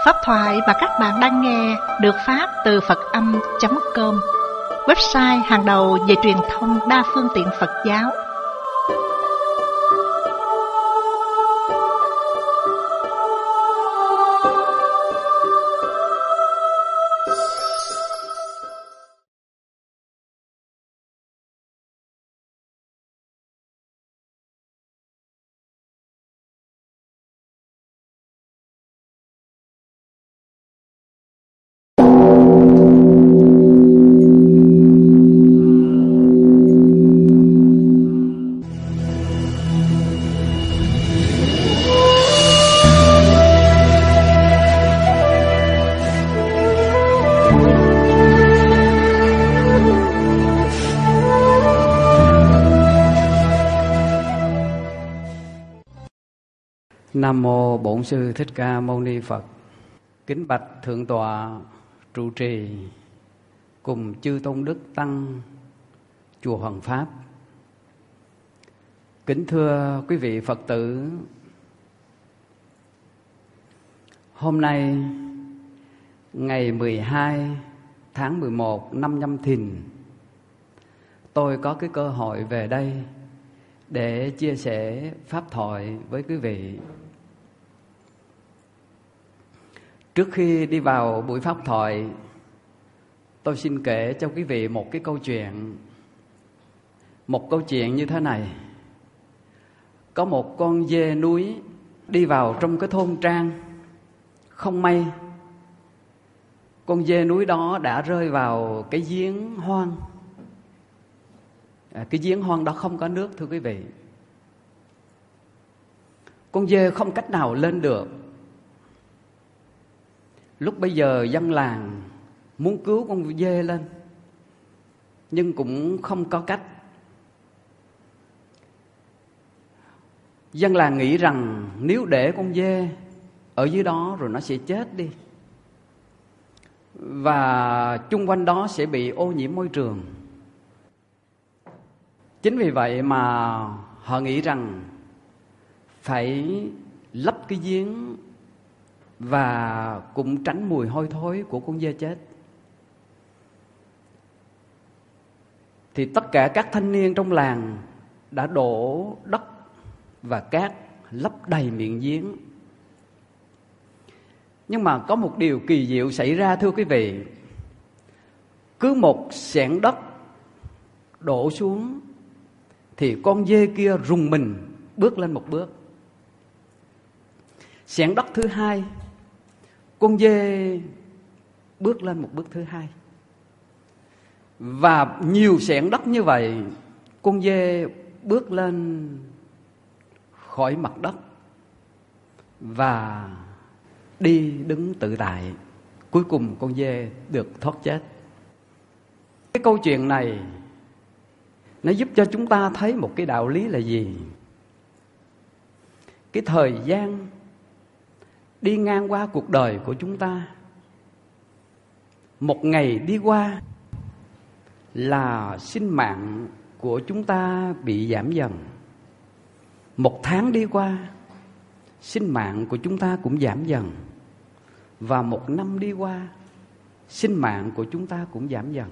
Pháp thoại mà các bạn đang nghe được phát từ Phật-âm.com, website hàng đầu về truyền thông đa phương tiện Phật giáo. Nam mô Bổn Sư Thích Ca Mâu Ni Phật. Kính bạch Thượng tọa trụ trì cùng chư tôn đức tăng chùa Hoàng Pháp. Kính thưa quý vị Phật tử, hôm nay ngày 12 tháng 11 năm Nhâm Thìn, tôi có cái cơ hội về đây để chia sẻ pháp thoại với quý vị. Trước khi đi vào buổi pháp thoại, tôi xin kể cho quý vị một cái câu chuyện. Một câu chuyện như thế này. Có một con dê núi đi vào trong cái thôn trang. Không may, con dê núi đó đã rơi vào cái giếng hoang. Cái giếng hoang đó không có nước, thưa quý vị. Con dê không cách nào lên được. Lúc bây giờ dân làng muốn cứu con dê lên, nhưng cũng không có cách. Dân làng nghĩ rằng nếu để con dê ở dưới đó rồi nó sẽ chết đi, và chung quanh đó sẽ bị ô nhiễm môi trường. Chính vì vậy mà họ nghĩ rằng phải lấp cái giếng và cũng tránh mùi hôi thối của con dê chết. Thì tất cả các thanh niên trong làng đã đổ đất và cát lấp đầy miệng giếng. Nhưng mà có một điều kỳ diệu xảy ra, thưa quý vị. Cứ một xẻng đất đổ xuống thì con dê kia rùng mình bước lên một bước. Xẻng đất thứ hai, con dê bước lên một bước thứ hai. Và nhiều xẻng đất như vậy, con dê bước lên khỏi mặt đất và đi đứng tự tại. Cuối cùng con dê được thoát chết. Cái câu chuyện này nó giúp cho chúng ta thấy một cái đạo lý là gì? Cái thời gian đi ngang qua cuộc đời của chúng ta, một ngày đi qua là sinh mạng của chúng ta bị giảm dần. Một tháng đi qua, sinh mạng của chúng ta cũng giảm dần. Và một năm đi qua, sinh mạng của chúng ta cũng giảm dần.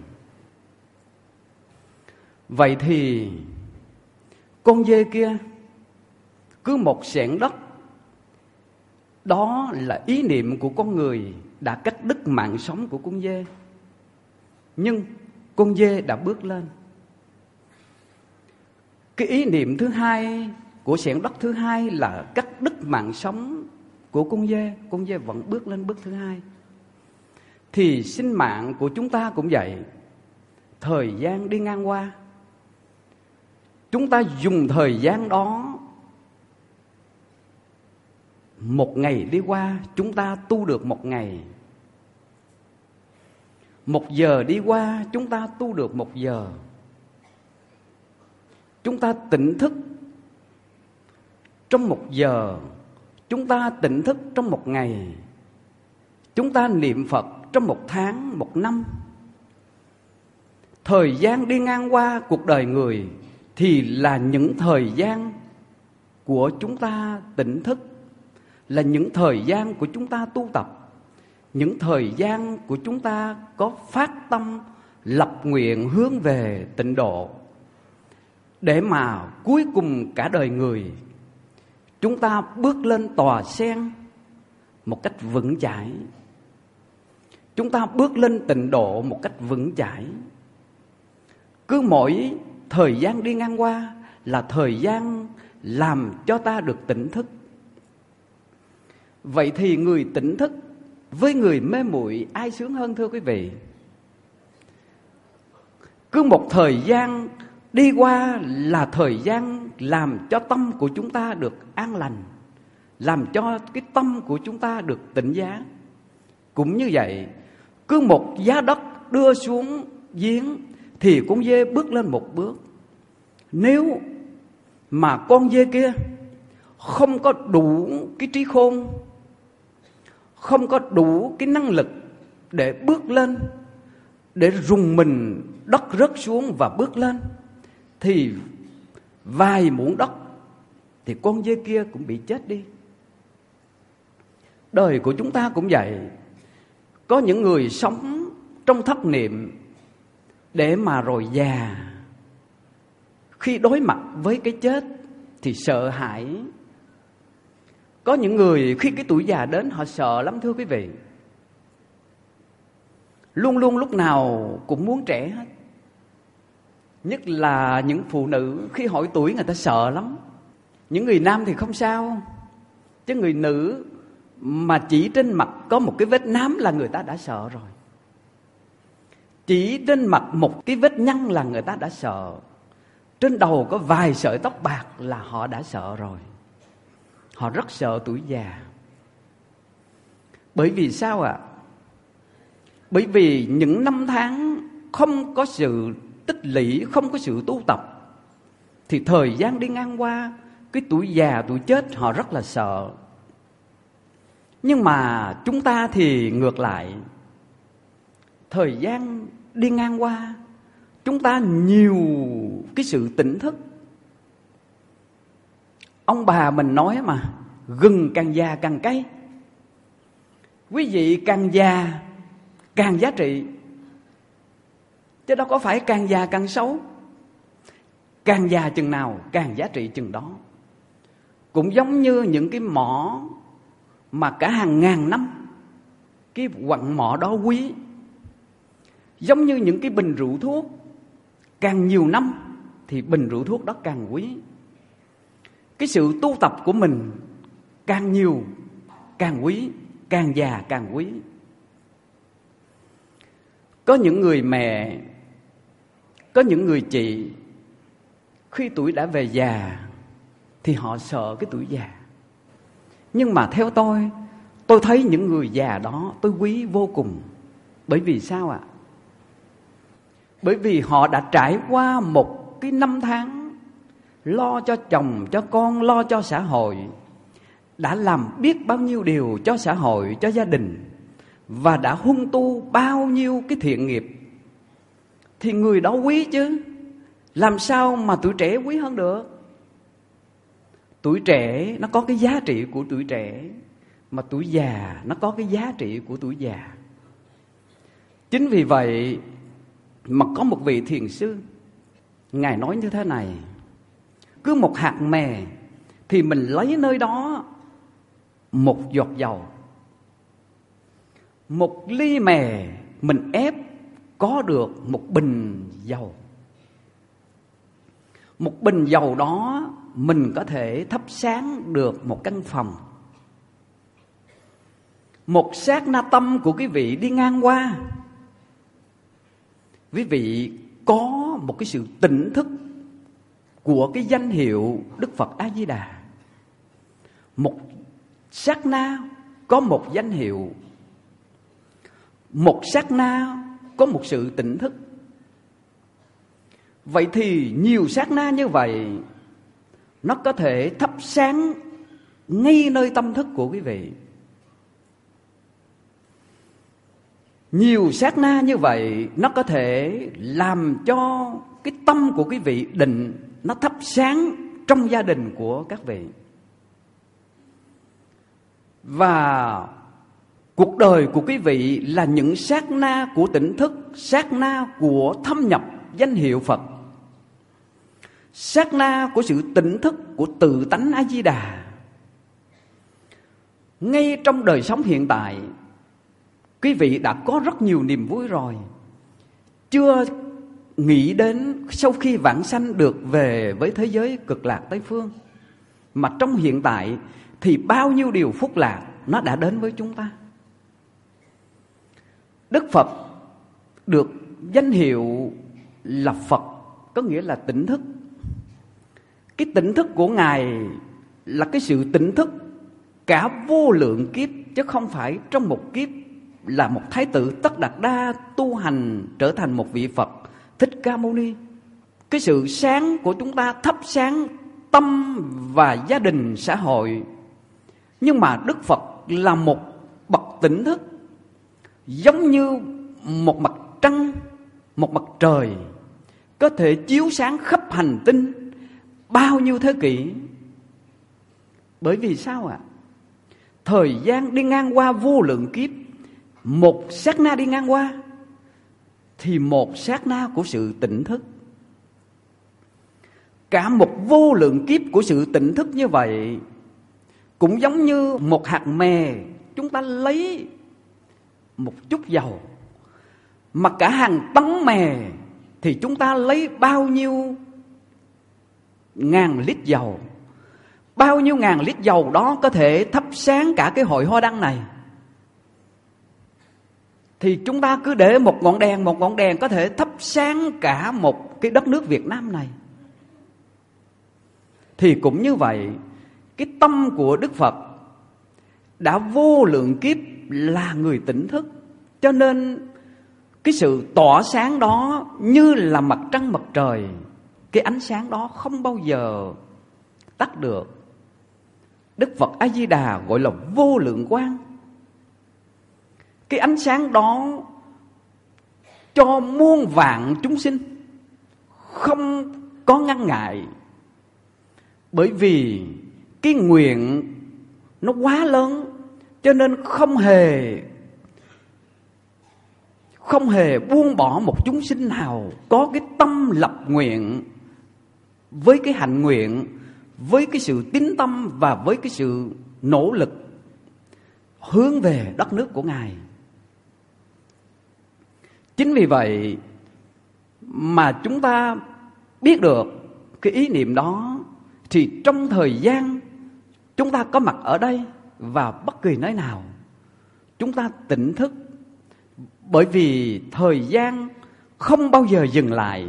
Vậy thì con dê kia, cứ một xẻng đất, đó là ý niệm của con người đã cắt đứt mạng sống của con dê. Nhưng con dê đã bước lên. Cái ý niệm thứ hai của xẻng đất thứ hai là cắt đứt mạng sống của con dê vẫn bước lên bước thứ hai. Thì sinh mạng của chúng ta cũng vậy. Thời gian đi ngang qua, chúng ta dùng thời gian đó. Một ngày đi qua, chúng ta tu được một ngày. Một giờ đi qua, chúng ta tu được một giờ. Chúng ta tỉnh thức trong một giờ, chúng ta tỉnh thức trong một ngày. Chúng ta niệm Phật trong một tháng, một năm. Thời gian đi ngang qua cuộc đời người thì là những thời gian của chúng ta tỉnh thức, là những thời gian của chúng ta tu tập, những thời gian của chúng ta có phát tâm lập nguyện hướng về tịnh độ, để mà cuối cùng cả đời người chúng ta bước lên tòa sen một cách vững chãi. Chúng ta bước lên tịnh độ một cách vững chãi. Cứ mỗi thời gian đi ngang qua là thời gian làm cho ta được tỉnh thức. Vậy thì người tỉnh thức với người mê muội ai sướng hơn thưa quý vị? Cứ một thời gian đi qua là thời gian làm cho tâm của chúng ta được an lành, làm cho cái tâm của chúng ta được tỉnh giác. Cũng như vậy, cứ một giá đất đưa xuống giếng thì con dê bước lên một bước. Nếu mà con dê kia không có đủ cái trí khôn, không có đủ cái năng lực để bước lên, để rùng mình đất rớt xuống và bước lên, thì vài muỗng đất thì con dê kia cũng bị chết đi. Đời của chúng ta cũng vậy. Có những người sống trong thất niệm để mà rồi già, khi đối mặt với cái chết thì sợ hãi. Có những người khi cái tuổi già đến họ sợ lắm thưa quý vị. Luôn luôn lúc nào cũng muốn trẻ hết. Nhất là những phụ nữ khi hỏi tuổi người ta sợ lắm. Những người nam thì không sao, chứ người nữ mà chỉ trên mặt có một cái vết nám là người ta đã sợ rồi. Chỉ trên mặt một cái vết nhăn là người ta đã sợ. Trên đầu có vài sợi tóc bạc là họ đã sợ rồi. Họ rất sợ tuổi già. Bởi vì sao ạ? Bởi vì những năm tháng không có sự tích lũy, không có sự tu tập, thì thời gian đi ngang qua, cái tuổi già, tuổi chết họ rất là sợ. Nhưng mà chúng ta thì ngược lại. Thời gian đi ngang qua, chúng ta nhiều cái sự tỉnh thức. Ông bà mình nói mà, gừng càng già càng cay. Quý vị càng già càng giá trị, chứ đâu có phải càng già càng xấu. Càng già chừng nào càng giá trị chừng đó. Cũng giống như những cái mỏ mà cả hàng ngàn năm, cái quặng mỏ đó quý. Giống như những cái bình rượu thuốc, càng nhiều năm thì bình rượu thuốc đó càng quý. Cái sự tu tập của mình càng nhiều càng quý, càng già càng quý. Có những người mẹ, có những người chị, khi tuổi đã về già thì họ sợ cái tuổi già. Nhưng mà theo tôi thấy những người già đó tôi quý vô cùng. Bởi vì sao ạ? Bởi vì họ đã trải qua một cái năm tháng lo cho chồng, cho con, lo cho xã hội, đã làm biết bao nhiêu điều cho xã hội, cho gia đình, và đã huân tu bao nhiêu cái thiện nghiệp. Thì người đó quý chứ. Làm sao mà tuổi trẻ quý hơn được? Tuổi trẻ nó có cái giá trị của tuổi trẻ, mà tuổi già nó có cái giá trị của tuổi già. Chính vì vậy mà có một vị thiền sư, Ngài nói như thế này: cứ một hạt mè thì mình lấy nơi đó một giọt dầu. Một ly mè mình ép có được một bình dầu. Một bình dầu đó mình có thể thắp sáng được một căn phòng. Một sát na tâm của quý vị đi ngang qua, quý vị có một cái sự tỉnh thức của cái danh hiệu Đức Phật A Di Đà. Một sát na có một danh hiệu, một sát na có một sự tỉnh thức. Vậy thì nhiều sát na như vậy, nó có thể thắp sáng ngay nơi tâm thức của quý vị. Nhiều sát na như vậy, nó có thể làm cho cái tâm của quý vị định, nó thắp sáng trong gia đình của các vị. Và Cuộc đời của quý vị là những sát na của tỉnh thức, sát na của thâm nhập danh hiệu Phật, sát na của sự tỉnh thức của tự tánh A Di Đà. Ngay trong đời sống hiện tại, quý vị đã có rất nhiều niềm vui rồi. Chưa nghĩ đến sau khi vãng sanh được về với thế giới cực lạc Tây Phương, mà trong hiện tại thì bao nhiêu điều phúc lạc nó đã đến với chúng ta. Đức Phật được danh hiệu là Phật, có nghĩa là tỉnh thức. Cái tỉnh thức của Ngài là cái sự tỉnh thức cả vô lượng kiếp, chứ không phải trong một kiếp là một thái tử Tất Đạt Đa tu hành trở thành một vị Phật Thích Ca Mâu Ni. Cái sự sáng của chúng ta thắp sáng tâm và gia đình xã hội. Nhưng mà Đức Phật là một bậc tỉnh thức, giống như một mặt trăng, một mặt trời, có thể chiếu sáng khắp hành tinh bao nhiêu thế kỷ. Bởi vì sao ạ? Thời gian đi ngang qua vô lượng kiếp, một sát na đi ngang qua thì một sát na của sự tỉnh thức. Cả một vô lượng kiếp của sự tỉnh thức như vậy, cũng giống như một hạt mè, chúng ta lấy một chút dầu, mà cả hàng tấn mè thì chúng ta lấy bao nhiêu ngàn lít dầu. Bao nhiêu ngàn lít dầu đó có thể thắp sáng cả cái hội hoa đăng này. Thì chúng ta cứ để một ngọn đèn có thể thắp sáng cả một cái đất nước Việt Nam này. Thì cũng như vậy, cái tâm của Đức Phật đã vô lượng kiếp là người tỉnh thức, cho nên cái sự tỏa sáng đó như là mặt trăng mặt trời. Cái ánh sáng đó không bao giờ tắt được. Đức Phật A Di Đà gọi là vô lượng quang. Cái ánh sáng đó cho muôn vạn chúng sinh, không có ngăn ngại. Bởi vì cái nguyện nó quá lớn, cho nên không hề buông bỏ một chúng sinh nào có cái tâm lập nguyện, với cái hạnh nguyện, với cái sự tín tâm và với cái sự nỗ lực hướng về đất nước của Ngài. Chính vì vậy mà chúng ta biết được cái ý niệm đó, thì trong thời gian chúng ta có mặt ở đây và bất kỳ nơi nào, chúng ta tỉnh thức. Bởi vì thời gian không bao giờ dừng lại.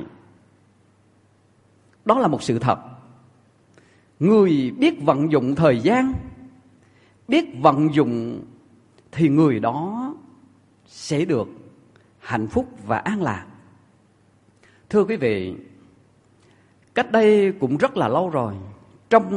Đó là một sự thật. Người biết vận dụng thời gian, biết vận dụng, thì người đó sẽ được hạnh phúc và an lạc. Thưa quý vị, cách đây cũng rất là lâu rồi, trong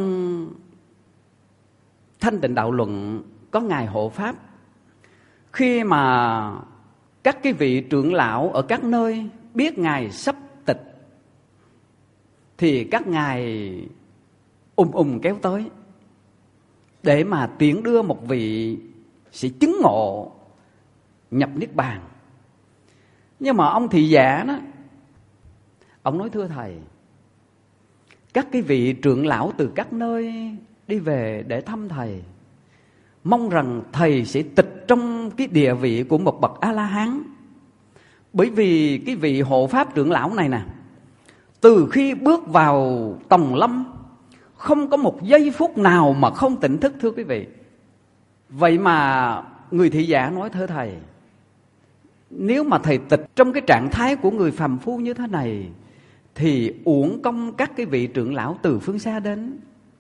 Thanh Tịnh Đạo Luận có Ngài Hộ Pháp. Khi mà các cái vị trưởng lão ở các nơi biết Ngài sắp tịch, thì các ngài kéo tới để mà tiễn đưa một vị sĩ chứng ngộ nhập Niết Bàn. Nhưng mà ông thị giả đó, ông nói: thưa thầy, các cái vị trưởng lão từ các nơi đi về để thăm thầy, mong rằng thầy sẽ tịch trong cái địa vị của một bậc A-la-hán. Bởi vì cái vị hộ pháp trưởng lão này nè, từ khi bước vào tòng lâm không có một giây phút nào mà không tỉnh thức, thưa quý vị. Vậy mà người thị giả nói: thưa thầy, nếu mà thầy tịch trong cái trạng thái của người phàm phu như thế này thì uổng công các cái vị trưởng lão từ phương xa đến.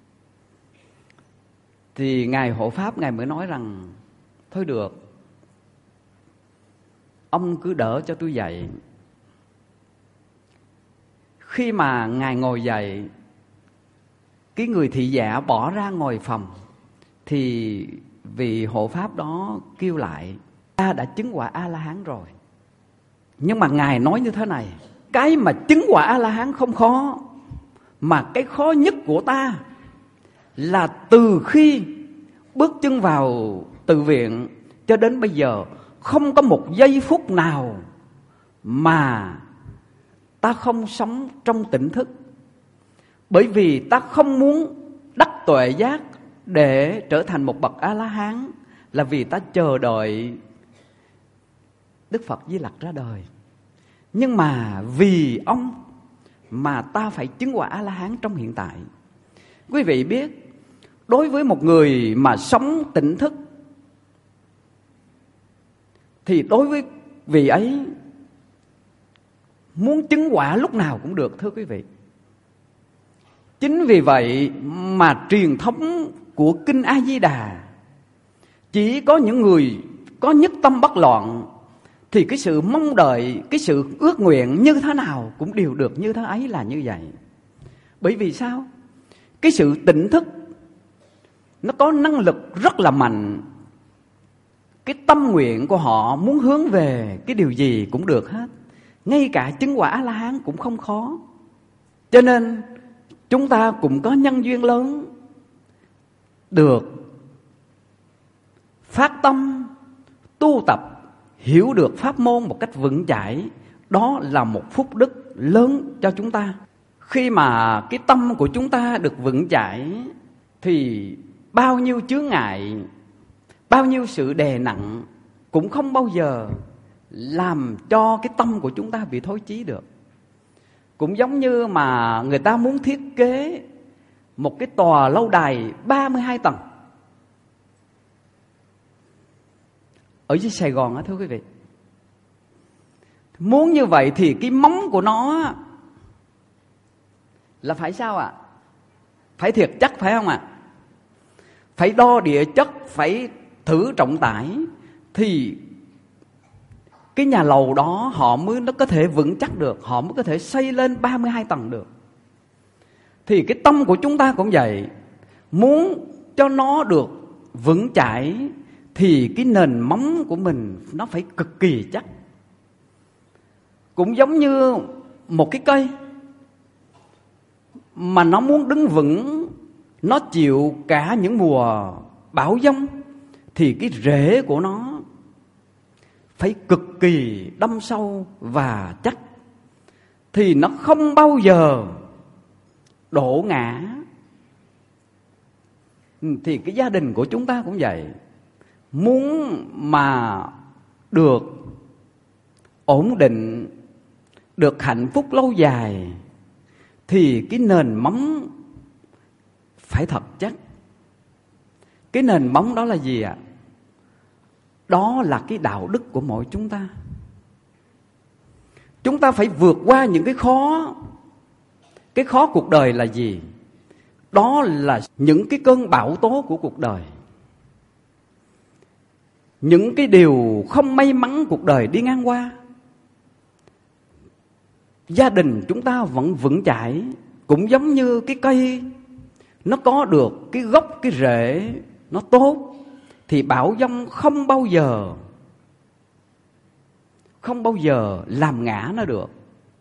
Thì Ngài Hộ Pháp Ngài mới nói rằng: thôi được, ông cứ đỡ cho tôi dậy. Khi mà Ngài ngồi dậy, cái người thị giả bỏ ra ngồi phòng, thì vị hộ pháp đó kêu lại: ta đã chứng quả A-la-hán rồi. Nhưng mà Ngài nói như thế này: cái mà chứng quả A-la-hán không khó, mà cái khó nhất của ta là từ khi bước chân vào tự viện cho đến bây giờ không có một giây phút nào mà ta không sống trong tỉnh thức. Bởi vì ta không muốn đắc tuệ giác để trở thành một bậc A-la-hán, là vì ta chờ đợi Đức Phật Di Lặc ra đời. Nhưng mà vì ông mà ta phải chứng quả A-la-hán trong hiện tại. Quý vị biết, đối với một người mà sống tỉnh thức thì đối với vị ấy muốn chứng quả lúc nào cũng được, thưa quý vị. Chính vì vậy mà truyền thống của Kinh A-di-đà chỉ có những người có nhất tâm bất loạn thì cái sự mong đợi, cái sự ước nguyện như thế nào cũng đều được như thế ấy, là như vậy. Bởi vì sao? Cái sự tỉnh thức nó có năng lực rất là mạnh. Cái tâm nguyện của họ muốn hướng về cái điều gì cũng được hết. Ngay cả chứng quả A-la-hán cũng không khó. Cho nên chúng ta cũng có nhân duyên lớn được phát tâm tu tập, hiểu được pháp môn một cách vững chãi. Đó là một phúc đức lớn cho chúng ta. Khi mà cái tâm của chúng ta được vững chãi thì bao nhiêu chướng ngại, bao nhiêu sự đè nặng cũng không bao giờ làm cho cái tâm của chúng ta bị thối chí được. Cũng giống như mà người ta muốn thiết kế một cái tòa lâu đài 32 tầng ở dưới Sài Gòn á, thưa quý vị. Muốn như vậy thì cái móng của nó là phải sao ạ? Phải thiệt chắc, phải không ạ? Phải đo địa chất, phải thử trọng tải thì cái nhà lầu đó họ mới nó có thể vững chắc được, họ mới có thể xây lên 32 tầng được. Thì cái tâm của chúng ta cũng vậy, muốn cho nó được vững chãi thì cái nền móng của mình nó phải cực kỳ chắc. Cũng giống như một cái cây mà nó muốn đứng vững, nó chịu cả những mùa bão giông thì cái rễ của nó phải cực kỳ đâm sâu và chắc, thì nó không bao giờ đổ ngã. Thì cái gia đình của chúng ta cũng vậy. Muốn mà được ổn định, được hạnh phúc lâu dài thì cái nền móng phải thật chắc. Cái nền móng đó là gì ạ? Đó là cái đạo đức của mỗi chúng ta. Chúng ta phải vượt qua những cái khó. Cái khó cuộc đời là gì? Đó là những cái cơn bão tố của cuộc đời, những cái điều không may mắn cuộc đời đi ngang qua. Gia đình chúng ta vẫn vững chãi, cũng giống như cái cây, nó có được cái gốc, cái rễ nó tốt thì bão giông không bao giờ làm ngã nó được.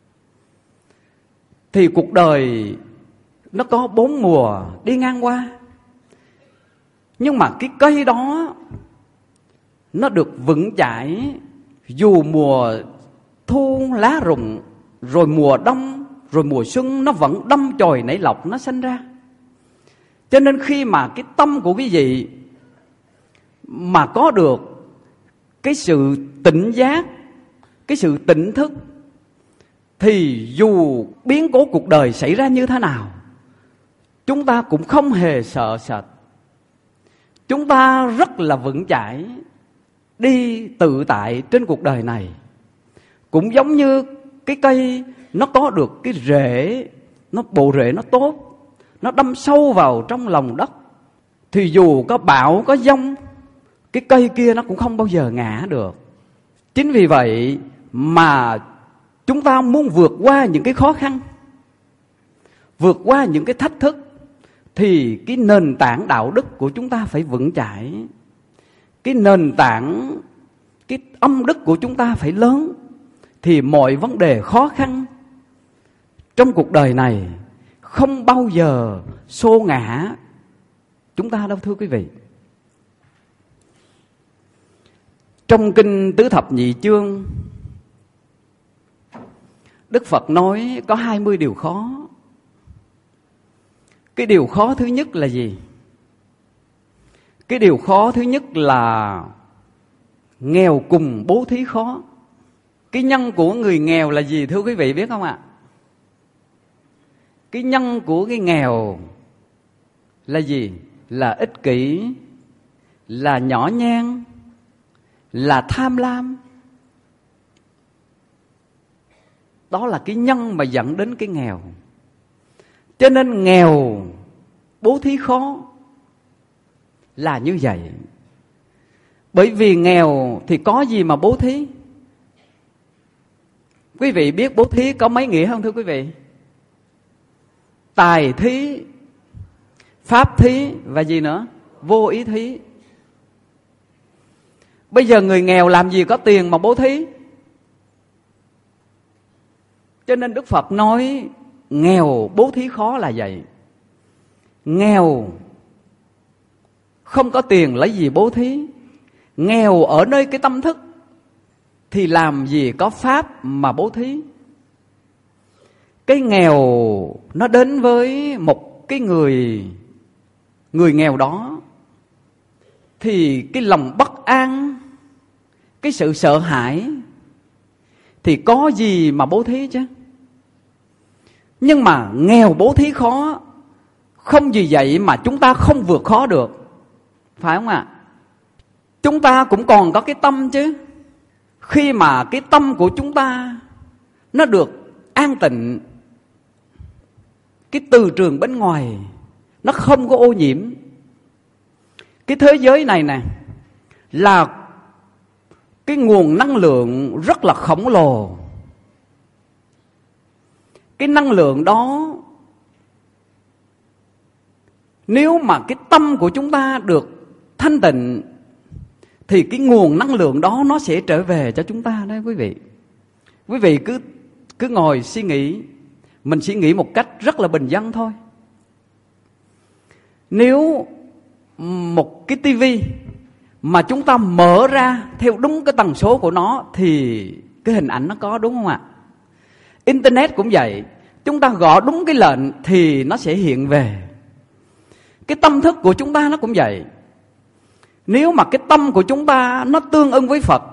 Thì cuộc đời nó có 4 mùa đi ngang qua, nhưng mà cái cây đó nó được vững chãi dù mùa thu lá rụng, rồi mùa đông, rồi mùa xuân nó vẫn đâm chồi nảy lọc, nó sinh ra. Cho nên khi mà cái tâm của quý vị mà có được cái sự tỉnh giác, cái sự tỉnh thức, thì dù biến cố cuộc đời xảy ra như thế nào, chúng ta cũng không hề sợ sệt. Chúng ta rất là vững chãi, đi tự tại trên cuộc đời này. Cũng giống như cái cây, nó có được cái rễ, bộ rễ nó tốt, nó đâm sâu vào trong lòng đất, thì dù có bão, có giông, cái cây kia nó cũng không bao giờ ngã được. Chính vì vậy mà chúng ta muốn vượt qua những cái khó khăn, vượt qua những cái thách thức, thì cái nền tảng đạo đức của chúng ta phải vững chãi. Cái nền tảng, cái âm đức của chúng ta phải lớn, thì mọi vấn đề khó khăn trong cuộc đời này không bao giờ xô ngã chúng ta đâu, thưa quý vị. Trong kinh Tứ Thập Nhị Chương, Đức Phật nói có 20 điều khó. Cái điều khó thứ nhất là gì? Cái điều khó thứ nhất là nghèo cùng bố thí khó. Cái nhân của người nghèo là gì thưa quý vị biết không ạ? Cái nhân của cái nghèo là gì? Là ích kỷ, là nhỏ nhen, là tham lam. Đó là cái nhân mà dẫn đến cái nghèo. Cho nên nghèo bố thí khó là như vậy. Bởi vì nghèo thì có gì mà bố thí? Quý vị biết bố thí có mấy nghĩa không thưa quý vị? Tài thí, pháp thí và gì nữa? Vô ý thí. Bây giờ người nghèo làm gì có tiền mà bố thí? Cho nên Đức Phật nói nghèo bố thí khó là vậy. Nghèo không có tiền lấy gì bố thí. Nghèo ở nơi cái tâm thức thì làm gì có pháp mà bố thí. Cái nghèo nó đến với một cái người nghèo đó thì cái lòng bất an, cái sự sợ hãi thì có gì mà bố thí chứ. Nhưng mà nghèo bố thí khó, không vì vậy mà chúng ta không vượt khó được, phải không ạ? Chúng ta cũng còn có cái tâm chứ. Khi mà cái tâm của chúng ta nó được an tịnh, cái từ trường bên ngoài nó không có ô nhiễm. Cái thế giới này nè là cái nguồn năng lượng rất là khổng lồ. Cái năng lượng đó, nếu mà cái tâm của chúng ta được thanh tịnh thì cái nguồn năng lượng đó nó sẽ trở về cho chúng ta đấy quý vị. Quý vị cứ ngồi suy nghĩ, mình suy nghĩ một cách rất là bình dân thôi. Nếu một cái tivi mà chúng ta mở ra theo đúng cái tần số của nó thì cái hình ảnh nó có, đúng không ạ? Internet cũng vậy, chúng ta gõ đúng cái lệnh thì nó sẽ hiện về. Cái tâm thức của chúng ta nó cũng vậy. Nếu mà cái tâm của chúng ta nó tương ưng với Phật,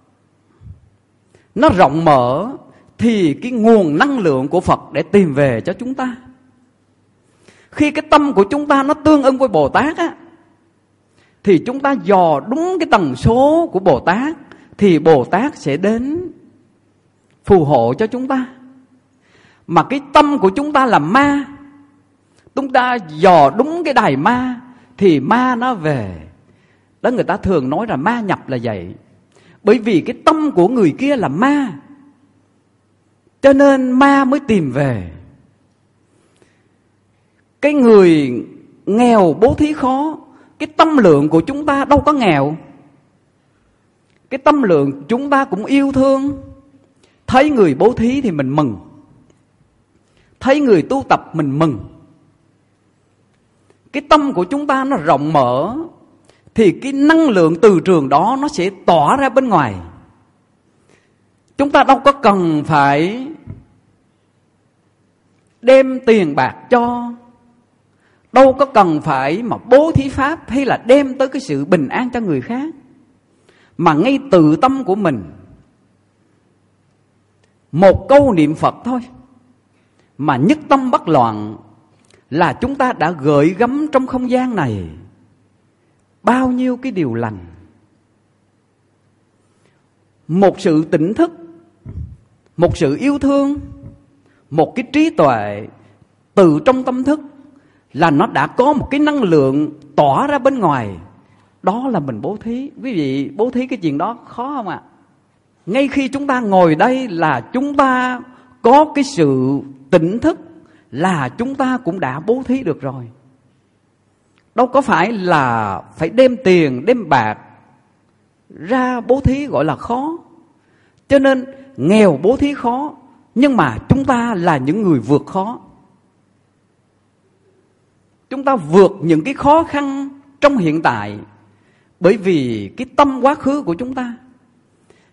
nó rộng mở, thì cái nguồn năng lượng của Phật để tìm về cho chúng ta. Khi cái tâm của chúng ta nó tương ưng với Bồ Tát á, thì chúng ta dò đúng cái tần số của Bồ Tát thì Bồ Tát sẽ đến phù hộ cho chúng ta. Mà cái tâm của chúng ta là ma, chúng ta dò đúng cái đài ma thì ma nó về. Đó người ta thường nói là ma nhập là vậy. Bởi vì cái tâm của người kia là ma, cho nên ma mới tìm về. Cái người nghèo bố thí khó, cái tâm lượng của chúng ta đâu có nghèo. Cái tâm lượng chúng ta cũng yêu thương. Thấy người bố thí thì mình mừng, thấy người tu tập mình mừng. Cái tâm của chúng ta nó rộng mở thì cái năng lượng từ trường đó nó sẽ tỏa ra bên ngoài. Chúng ta đâu có cần phải đem tiền bạc cho, đâu có cần phải mà bố thí pháp hay là đem tới cái sự bình an cho người khác. Mà ngay từ tâm của mình, một câu niệm Phật thôi mà nhất tâm bất loạn là chúng ta đã gợi gắm trong không gian này bao nhiêu cái điều lành. Một sự tỉnh thức, một sự yêu thương, một cái trí tuệ từ trong tâm thức là nó đã có một cái năng lượng tỏa ra bên ngoài. Đó là mình bố thí. Quý vị bố thí cái chuyện đó khó không ạ? Ngay khi chúng ta ngồi đây là chúng ta có cái sự tỉnh thức là chúng ta cũng đã bố thí được rồi. Đâu có phải là phải đem tiền, đem bạc ra bố thí gọi là khó. Cho nên nghèo bố thí khó, nhưng mà chúng ta là những người vượt khó. Chúng ta vượt những cái khó khăn trong hiện tại, bởi vì cái tâm quá khứ của chúng ta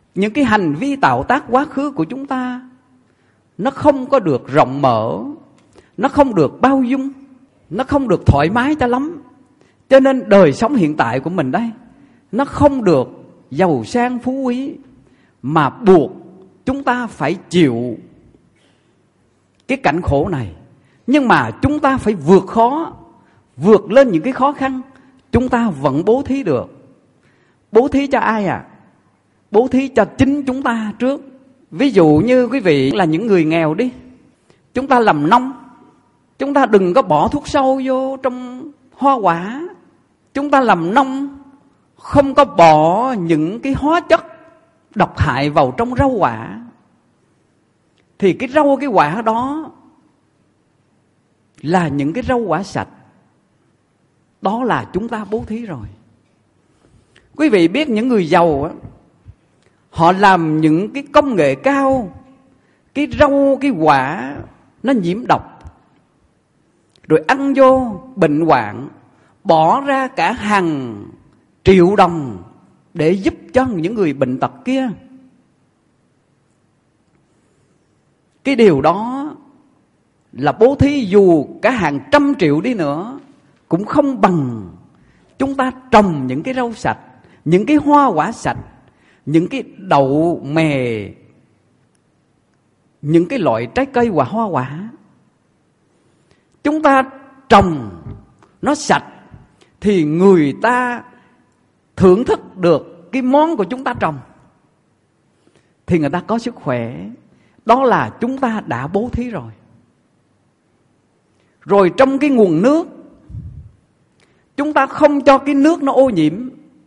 những cái hành vi tạo tác quá khứ của chúng ta nó không có được rộng mở, nó không được bao dung, nó không được thoải mái cho lắm. Cho nên đời sống hiện tại của mình đây, nó không được giàu sang phú quý, mà buộc chúng ta phải chịu cái cảnh khổ này. Nhưng mà chúng ta phải vượt lên những cái khó khăn, chúng ta vẫn bố thí được. Bố thí cho ai à? Bố thí cho chính chúng ta trước. Ví dụ như quý vị là những người nghèo đi, chúng ta làm nông, chúng ta đừng có bỏ thuốc sâu vô trong hoa quả. Chúng ta làm nông không có bỏ những cái hóa chất độc hại vào trong rau quả, thì cái rau cái quả đó là những cái rau quả sạch. Đó là chúng ta bố thí rồi. Quý vị biết những người giàu á, họ làm những cái công nghệ cao, cái rau cái quả nó nhiễm độc, rồi ăn vô bệnh hoạn, bỏ ra cả hàng triệu đồng để giúp cho những người bệnh tật kia. Cái điều đó là bố thí, dù cả hàng trăm triệu đi nữa cũng không bằng chúng ta trồng những cái rau sạch, những cái hoa quả sạch, những cái đậu mè, những cái loại trái cây và hoa quả. Chúng ta trồng nó sạch thì người ta thưởng thức được cái món của chúng ta trồng, thì người ta có sức khỏe. Đó là chúng ta đã bố thí rồi. Rồi trong cái nguồn nước, chúng ta không cho cái nước nó ô nhiễm,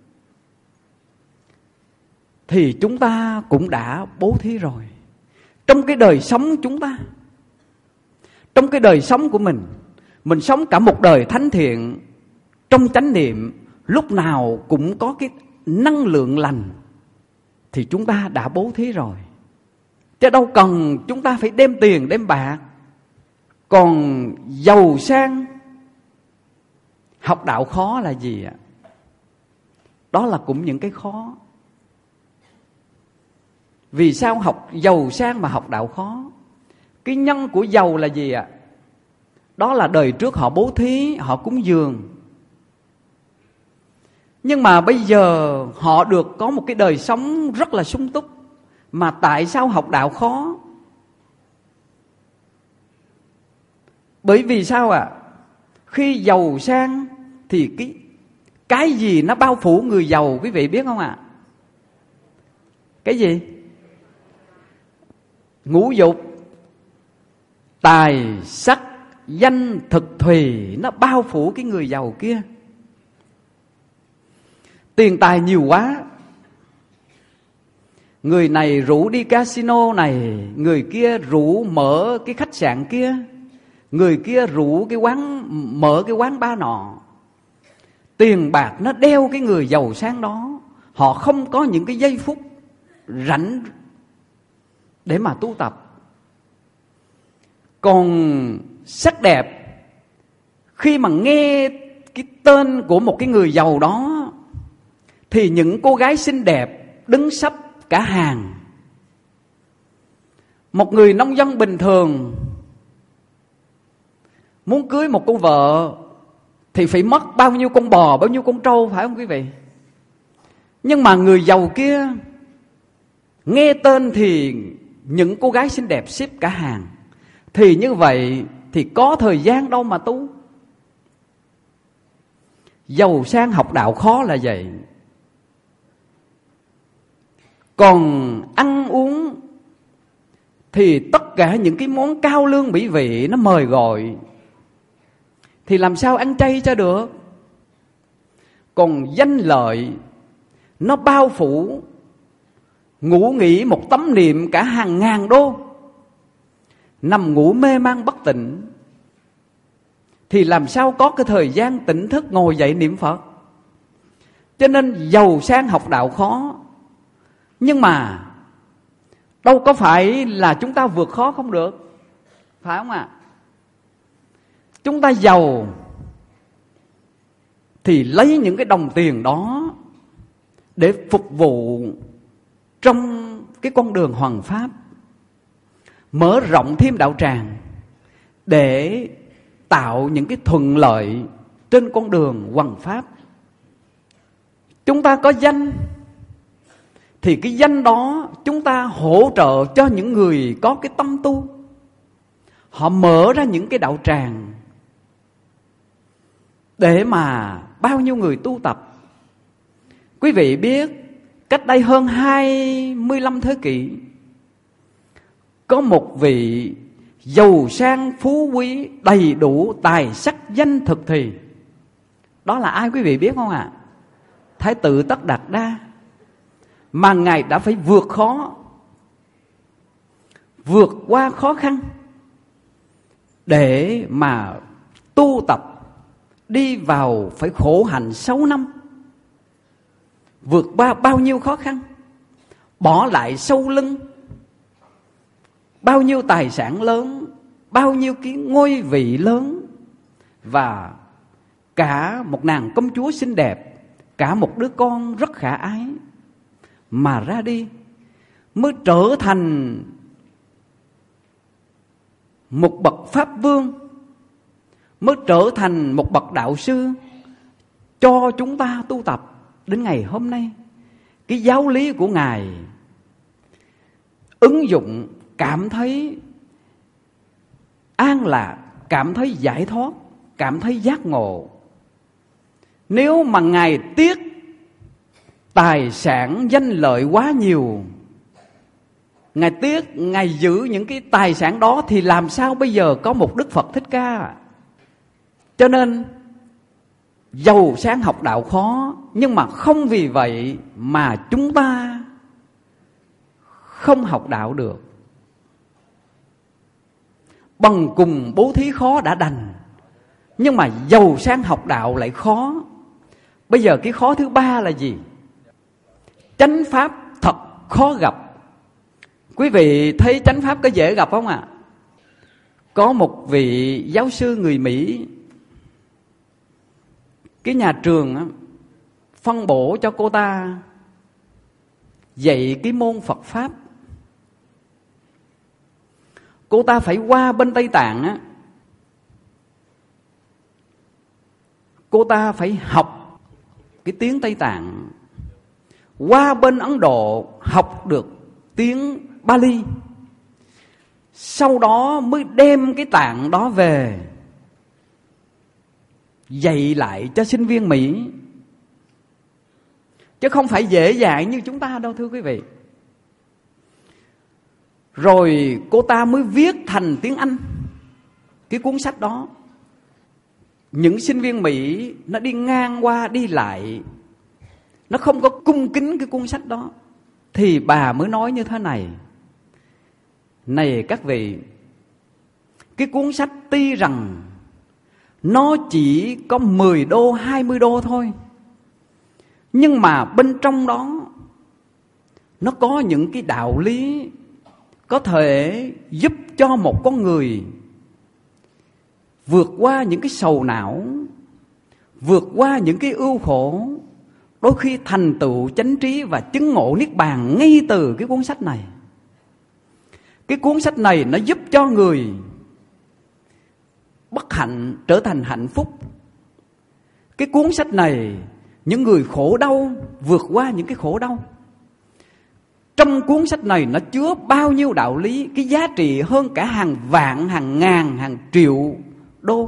thì chúng ta cũng đã bố thí rồi. Trong cái đời sống chúng ta, trong cái đời sống của mình sống cả một đời thánh thiện, trong chánh niệm, lúc nào cũng có cái năng lượng lành, thì chúng ta đã bố thí rồi. Chứ đâu cần chúng ta phải đem tiền đem bạc. Còn giàu sang học đạo khó là gì ạ? Đó là cũng những cái khó. Vì sao học giàu sang mà học đạo khó? Cái nhân của giàu là gì ạ? Đó là đời trước họ bố thí, họ cúng dường. Nhưng mà bây giờ họ được có một cái đời sống rất là sung túc. Mà tại sao học đạo khó? Bởi vì sao ạ? Khi giàu sang thì cái gì nó bao phủ người giàu, quý vị biết không ạ? Cái gì? Ngũ dục, tài, sắc, danh, thực, thùy, nó bao phủ cái người giàu kia. Tiền tài nhiều quá, người này rủ đi casino này, người kia rủ mở cái khách sạn kia, người kia rủ mở cái quán bar nọ. Tiền bạc nó đeo cái người giàu sang đó. Họ không có những cái giây phút rảnh để mà tu tập. Còn sắc đẹp, khi mà nghe cái tên của một cái người giàu đó, thì những cô gái xinh đẹp đứng sắp cả hàng. Một người nông dân bình thường muốn cưới một cô vợ thì phải mất bao nhiêu con bò, bao nhiêu con trâu, phải không quý vị? Nhưng mà người giàu kia nghe tên thì những cô gái xinh đẹp xếp cả hàng. Thì như vậy thì có thời gian đâu mà tu. Giàu sang học đạo khó là vậy. Còn ăn uống thì tất cả những cái món cao lương mỹ vị nó mời gọi, thì làm sao ăn chay cho được. Còn danh lợi nó bao phủ, ngủ nghỉ một tấm niệm cả hàng ngàn đô, nằm ngủ mê man bất tỉnh, thì làm sao có cái thời gian tỉnh thức ngồi dậy niệm Phật. Cho nên giàu sang học đạo khó. Nhưng mà đâu có phải là chúng ta vượt khó không được, phải không ạ? Chúng ta giàu thì lấy những cái đồng tiền đó để phục vụ trong cái con đường hoằng pháp, mở rộng thêm đạo tràng để tạo những cái thuận lợi trên con đường hoằng pháp. Chúng ta có danh thì cái danh đó chúng ta hỗ trợ cho những người có cái tâm tu, họ mở ra những cái đạo tràng để mà bao nhiêu người tu tập. Quý vị biết cách đây hơn 25 thế kỷ, có một vị giàu sang phú quý, đầy đủ tài sắc danh thực thì. Đó là ai quý vị biết không ạ? Thái tử Tất Đạt Đa. Mà Ngài đã phải vượt qua khó khăn để mà tu tập, đi vào phải khổ hạnh 6 năm, vượt qua bao nhiêu khó khăn, bỏ lại sau lưng bao nhiêu tài sản lớn, bao nhiêu cái ngôi vị lớn, và cả một nàng công chúa xinh đẹp, cả một đứa con rất khả ái, mà ra đi mới trở thành một bậc pháp vương, mới trở thành một bậc đạo sư cho chúng ta tu tập đến ngày hôm nay. Cái giáo lý của Ngài ứng dụng cảm thấy an lạc, cảm thấy giải thoát, cảm thấy giác ngộ. Nếu mà Ngài tiếc tài sản danh lợi quá nhiều, Ngài tiếc, Ngài giữ những cái tài sản đó, thì làm sao bây giờ có một Đức Phật Thích Ca? Cho nên giàu sang học đạo khó, nhưng mà không vì vậy mà chúng ta không học đạo được. Bằng cùng bố thí khó đã đành, nhưng mà giàu sang học đạo lại khó. Bây giờ cái khó thứ ba là gì? Chánh pháp thật khó gặp. Quý vị thấy chánh pháp có dễ gặp không ạ? Có một vị giáo sư người Mỹ, cái nhà trường phân bổ cho cô ta dạy cái môn Phật Pháp. Cô ta phải qua bên Tây Tạng, cô ta phải học cái tiếng Tây Tạng, qua bên Ấn Độ học được tiếng Bali, sau đó mới đem cái tạng đó về dạy lại cho sinh viên Mỹ. Chứ không phải dễ dàng như chúng ta đâu thưa quý vị. Rồi cô ta mới viết thành tiếng Anh cái cuốn sách đó. Những sinh viên Mỹ nó đi ngang qua đi lại, nó không có cung kính cái cuốn sách đó, thì bà mới nói như thế này: này các vị, cái cuốn sách tuy rằng nó chỉ có 10 đô, 20 đô thôi, nhưng mà bên trong đó nó có những cái đạo lý có thể giúp cho một con người vượt qua những cái sầu não, vượt qua những cái ưu khổ, đôi khi thành tựu chánh trí và chứng ngộ niết bàn ngay từ cái cuốn sách này. Cái cuốn sách này nó giúp cho người bất hạnh trở thành hạnh phúc. Cái cuốn sách này, những người khổ đau vượt qua những cái khổ đau. Trong cuốn sách này nó chứa bao nhiêu đạo lý, cái giá trị hơn cả hàng vạn, hàng ngàn, hàng triệu đô.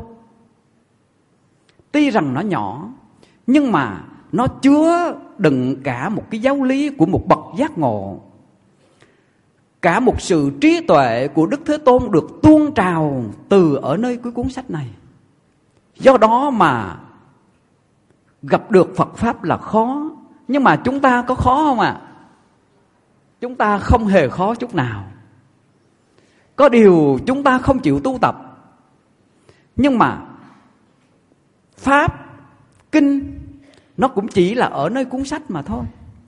Tuy rằng nó nhỏ, nhưng mà nó chứa đựng cả một cái giáo lý của một bậc giác ngộ, cả một sự trí tuệ của Đức Thế Tôn được tuôn trào từ ở nơi cái cuốn sách này. Do đó mà gặp được Phật Pháp là khó. Nhưng mà chúng ta có khó không ạ? Chúng ta không hề khó chút nào. Có điều chúng ta không chịu tu tập. Nhưng mà Pháp, Kinh nó cũng chỉ là ở nơi cuốn sách mà thôi.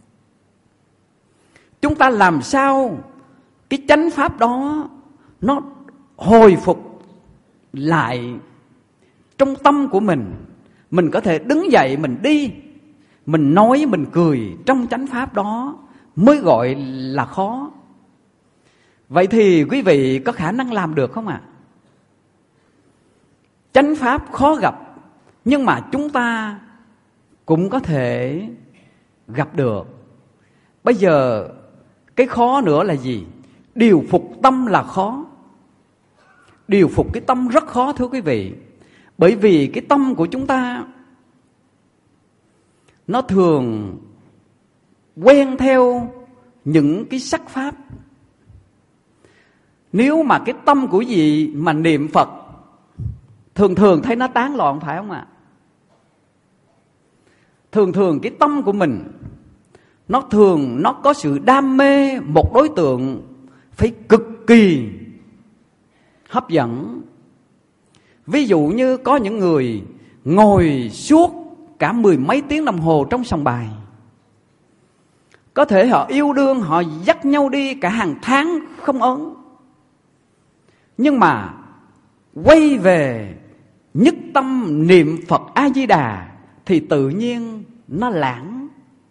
Chúng ta làm sao cái chánh pháp đó nó hồi phục lại trong tâm của mình. Mình có thể đứng dậy, mình đi, mình nói, mình cười trong chánh pháp đó, mới gọi là khó. Vậy thì quý vị có khả năng làm được không ạ? Chánh pháp khó gặp, nhưng mà chúng ta cũng có thể gặp được. Bây giờ cái khó nữa là gì? Điều phục tâm là khó. Điều phục cái tâm rất khó thưa quý vị. Bởi vì cái tâm của chúng ta nó thường quen theo những cái sắc pháp. Nếu mà cái tâm của gì mà niệm Phật, thường thường thấy nó tán loạn, phải không ạ? Thường thường cái tâm của mình nó có sự đam mê một đối tượng phải cực kỳ hấp dẫn. Ví dụ như có những người ngồi suốt cả 10 mấy tiếng đồng hồ trong sòng bài. Có thể họ yêu đương, họ dắt nhau đi cả hàng tháng không ớn. Nhưng mà quay về nhất tâm niệm Phật A-di-đà thì tự nhiên nó lãng.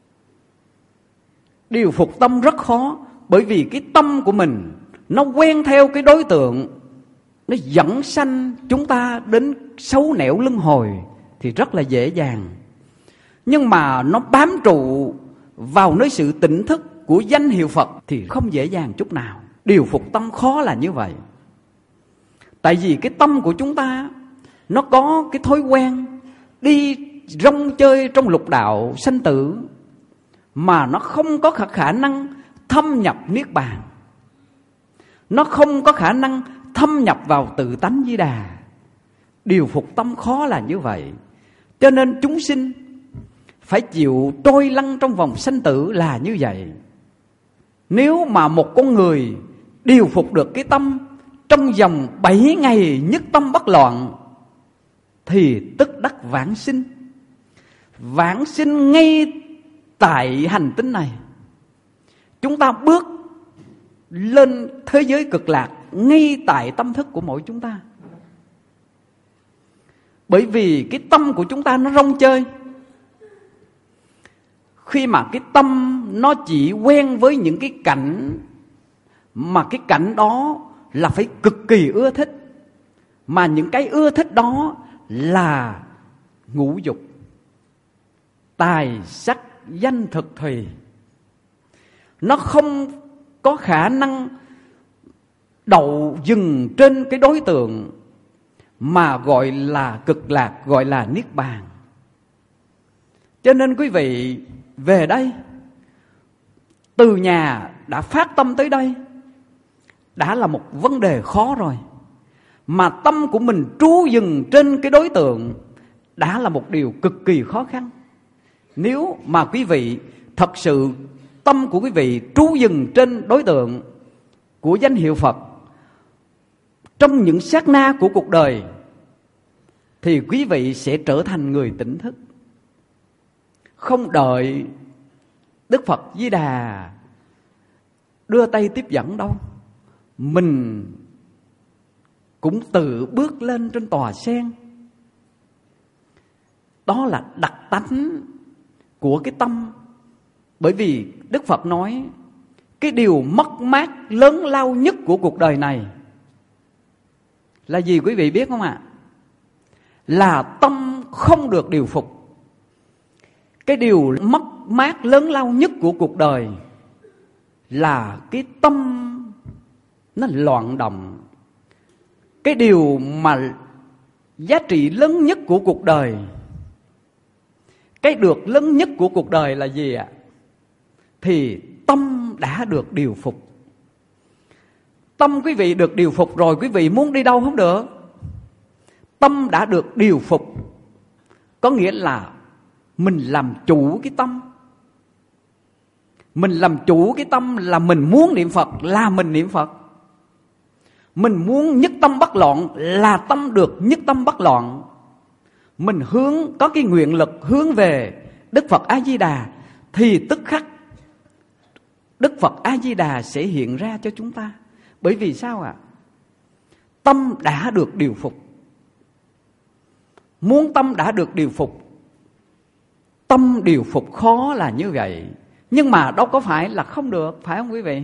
Điều phục tâm rất khó, bởi vì cái tâm của mình nó quen theo cái đối tượng, nó dẫn sanh chúng ta đến xấu nẻo luân hồi thì rất là dễ dàng. Nhưng mà nó bám trụ vào nơi sự tỉnh thức của danh hiệu Phật thì không dễ dàng chút nào. Điều phục tâm khó là như vậy. Tại vì cái tâm của chúng ta nó có cái thói quen đi rong chơi trong lục đạo sanh tử, mà nó không có khả năng thâm nhập Niết Bàn. Nó không có khả năng thâm nhập vào tự tánh Di Đà. Điều phục tâm khó là như vậy. Cho nên chúng sinh phải chịu trôi lăn trong vòng sanh tử là như vậy. Nếu mà một con người điều phục được cái tâm trong vòng 7 ngày nhất tâm bất loạn thì tức đắc vãng sinh. Vãng sinh ngay tại hành tinh này. Chúng ta bước lên thế giới cực lạc ngay tại tâm thức của mỗi chúng ta. Bởi vì cái tâm của chúng ta nó rong chơi. Khi mà cái tâm nó chỉ quen với những cái cảnh mà cái cảnh đó là phải cực kỳ ưa thích, mà những cái ưa thích đó là ngũ dục, tài sắc danh thực thùy. Nó không có khả năng đậu dừng trên cái đối tượng mà gọi là cực lạc, gọi là Niết Bàn. Cho nên quý vị về đây, từ nhà đã phát tâm tới đây đã là một vấn đề khó rồi. Mà tâm của mình trú dừng trên cái đối tượng đã là một điều cực kỳ khó khăn. Nếu mà quý vị thật sự tâm của quý vị trú dừng trên đối tượng của danh hiệu Phật trong những sát na của cuộc đời, thì quý vị sẽ trở thành người tỉnh thức. Không đợi Đức Phật Di Đà đưa tay tiếp dẫn đâu. Mình cũng tự bước lên trên tòa sen. Đó là đặc tánh của cái tâm. Bởi vì Đức Phật nói cái điều mất mát lớn lao nhất của cuộc đời này là gì quý vị biết không ạ? Là tâm không được điều phục. Cái điều mất mát lớn lao nhất của cuộc đời là cái tâm nó loạn động. Cái điều mà giá trị lớn nhất của cuộc đời, cái được lớn nhất của cuộc đời là gì ạ? Thì tâm đã được điều phục. Tâm quý vị được điều phục rồi, quý vị muốn đi đâu không được. Tâm đã được điều phục có nghĩa là mình làm chủ cái tâm. Mình làm chủ cái tâm là mình muốn niệm Phật là mình niệm Phật. Mình muốn nhất tâm bất loạn là tâm được nhất tâm bất loạn. Mình có cái nguyện lực hướng về Đức Phật A-di-đà thì tức khắc Đức Phật A-di-đà sẽ hiện ra cho chúng ta. Bởi vì sao ạ? Tâm đã được điều phục. Muốn tâm đã được điều phục, tâm điều phục khó là như vậy. Nhưng mà đâu có phải là không được, phải không quý vị?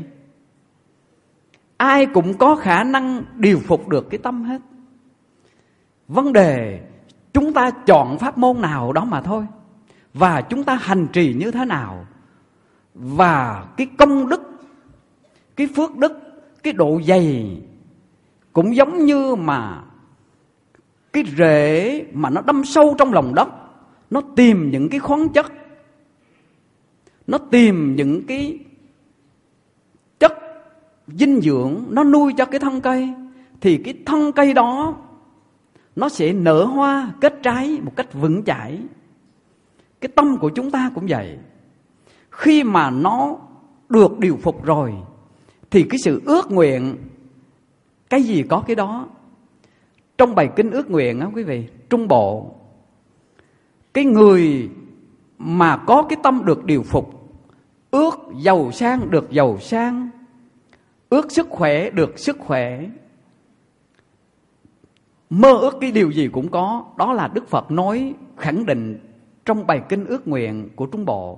Ai cũng có khả năng điều phục được cái tâm hết. Vấn đề chúng ta chọn pháp môn nào đó mà thôi. Và chúng ta hành trì như thế nào. Và cái công đức, cái phước đức, cái độ dày cũng giống như mà cái rễ mà nó đâm sâu trong lòng đất, nó tìm những cái khoáng chất, nó tìm những cái chất dinh dưỡng, nó nuôi cho cái thân cây. Thì cái thân cây đó nó sẽ nở hoa, kết trái một cách vững chãi. Cái tâm của chúng ta cũng vậy. Khi mà nó được điều phục rồi thì cái sự ước nguyện, cái gì có cái đó. Trong bài kinh ước nguyện á quý vị, Trung Bộ, cái người mà có cái tâm được điều phục, ước giàu sang được giàu sang, ước sức khỏe được sức khỏe, mơ ước cái điều gì cũng có. Đó là Đức Phật nói khẳng định trong bài kinh ước nguyện của Trung Bộ.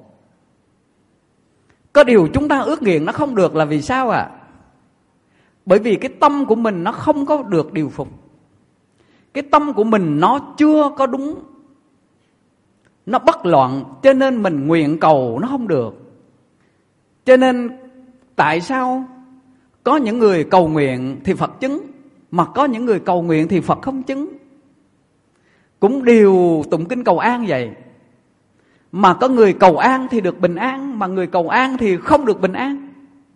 Có điều chúng ta ước nguyện nó không được là vì sao ạ? Bởi vì cái tâm của mình nó không có được điều phục. Cái tâm của mình nó chưa có đúng, nó bất loạn, cho nên mình nguyện cầu nó không được. Cho nên tại sao có những người cầu nguyện thì Phật chứng, mà có những người cầu nguyện thì Phật không chứng? Cũng đều tụng kinh cầu an vậy. Mà có người cầu an thì được bình an, mà người cầu an thì không được bình an.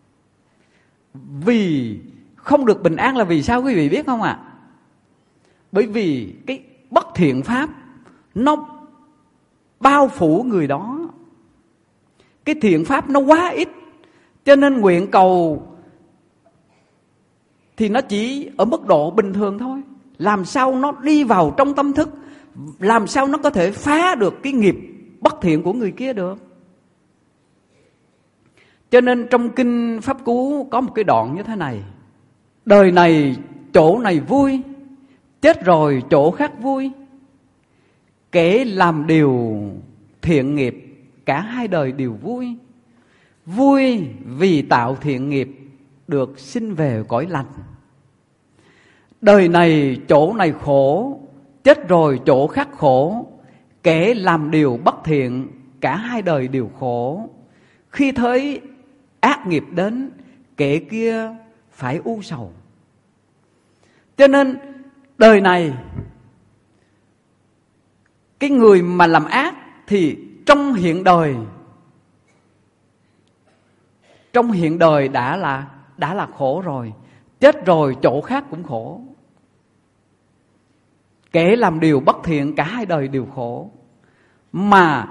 Vì không được bình an là vì sao quý vị biết không ạ? Bởi vì cái bất thiện pháp nó bao phủ người đó. Cái thiện pháp nó quá ít, cho nên nguyện cầu thì nó chỉ ở mức độ bình thường thôi. Làm sao nó đi vào trong tâm thức, làm sao nó có thể phá được cái nghiệp bất thiện của người kia được. Cho nên trong kinh Pháp Cú có một cái đoạn như thế này: đời này chỗ này vui, chết rồi chỗ khác vui. Kẻ làm điều thiện nghiệp, cả hai đời đều vui. Vui vì tạo thiện nghiệp, được sinh về cõi lành. Đời này chỗ này khổ, chết rồi chỗ khác khổ. Kẻ làm điều bất thiện, cả hai đời đều khổ. Khi thấy ác nghiệp đến, kẻ kia phải u sầu. Cho nên đời này, cái người mà làm ác thì trong hiện đời đã là khổ rồi. Chết rồi chỗ khác cũng khổ. Kẻ làm điều bất thiện, cả hai đời đều khổ. Mà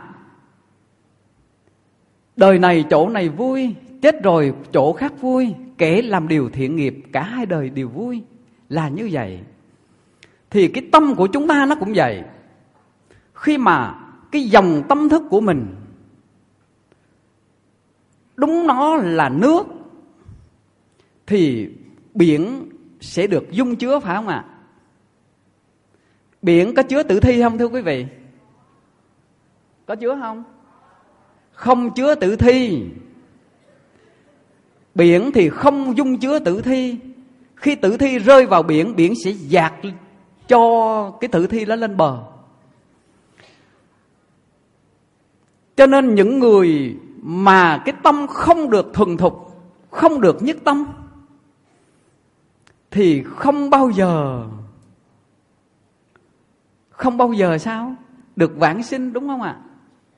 đời này chỗ này vui, chết rồi chỗ khác vui. Kẻ làm điều thiện nghiệp, cả hai đời đều vui. Là như vậy. Thì cái tâm của chúng ta nó cũng vậy. Khi mà cái dòng tâm thức của mình đúng nó là nước, thì biển sẽ được dung chứa, phải không ạ? Biển có chứa tử thi không thưa quý vị? Có chứa không? Không chứa tử thi. Biển thì không dung chứa tử thi. Khi tử thi rơi vào biển, biển sẽ dạt cho cái tử thi đó lên bờ. Cho nên những người mà cái tâm không được thuần thục, không được nhất tâm, thì không bao giờ sao? Được vãng sinh, đúng không ạ?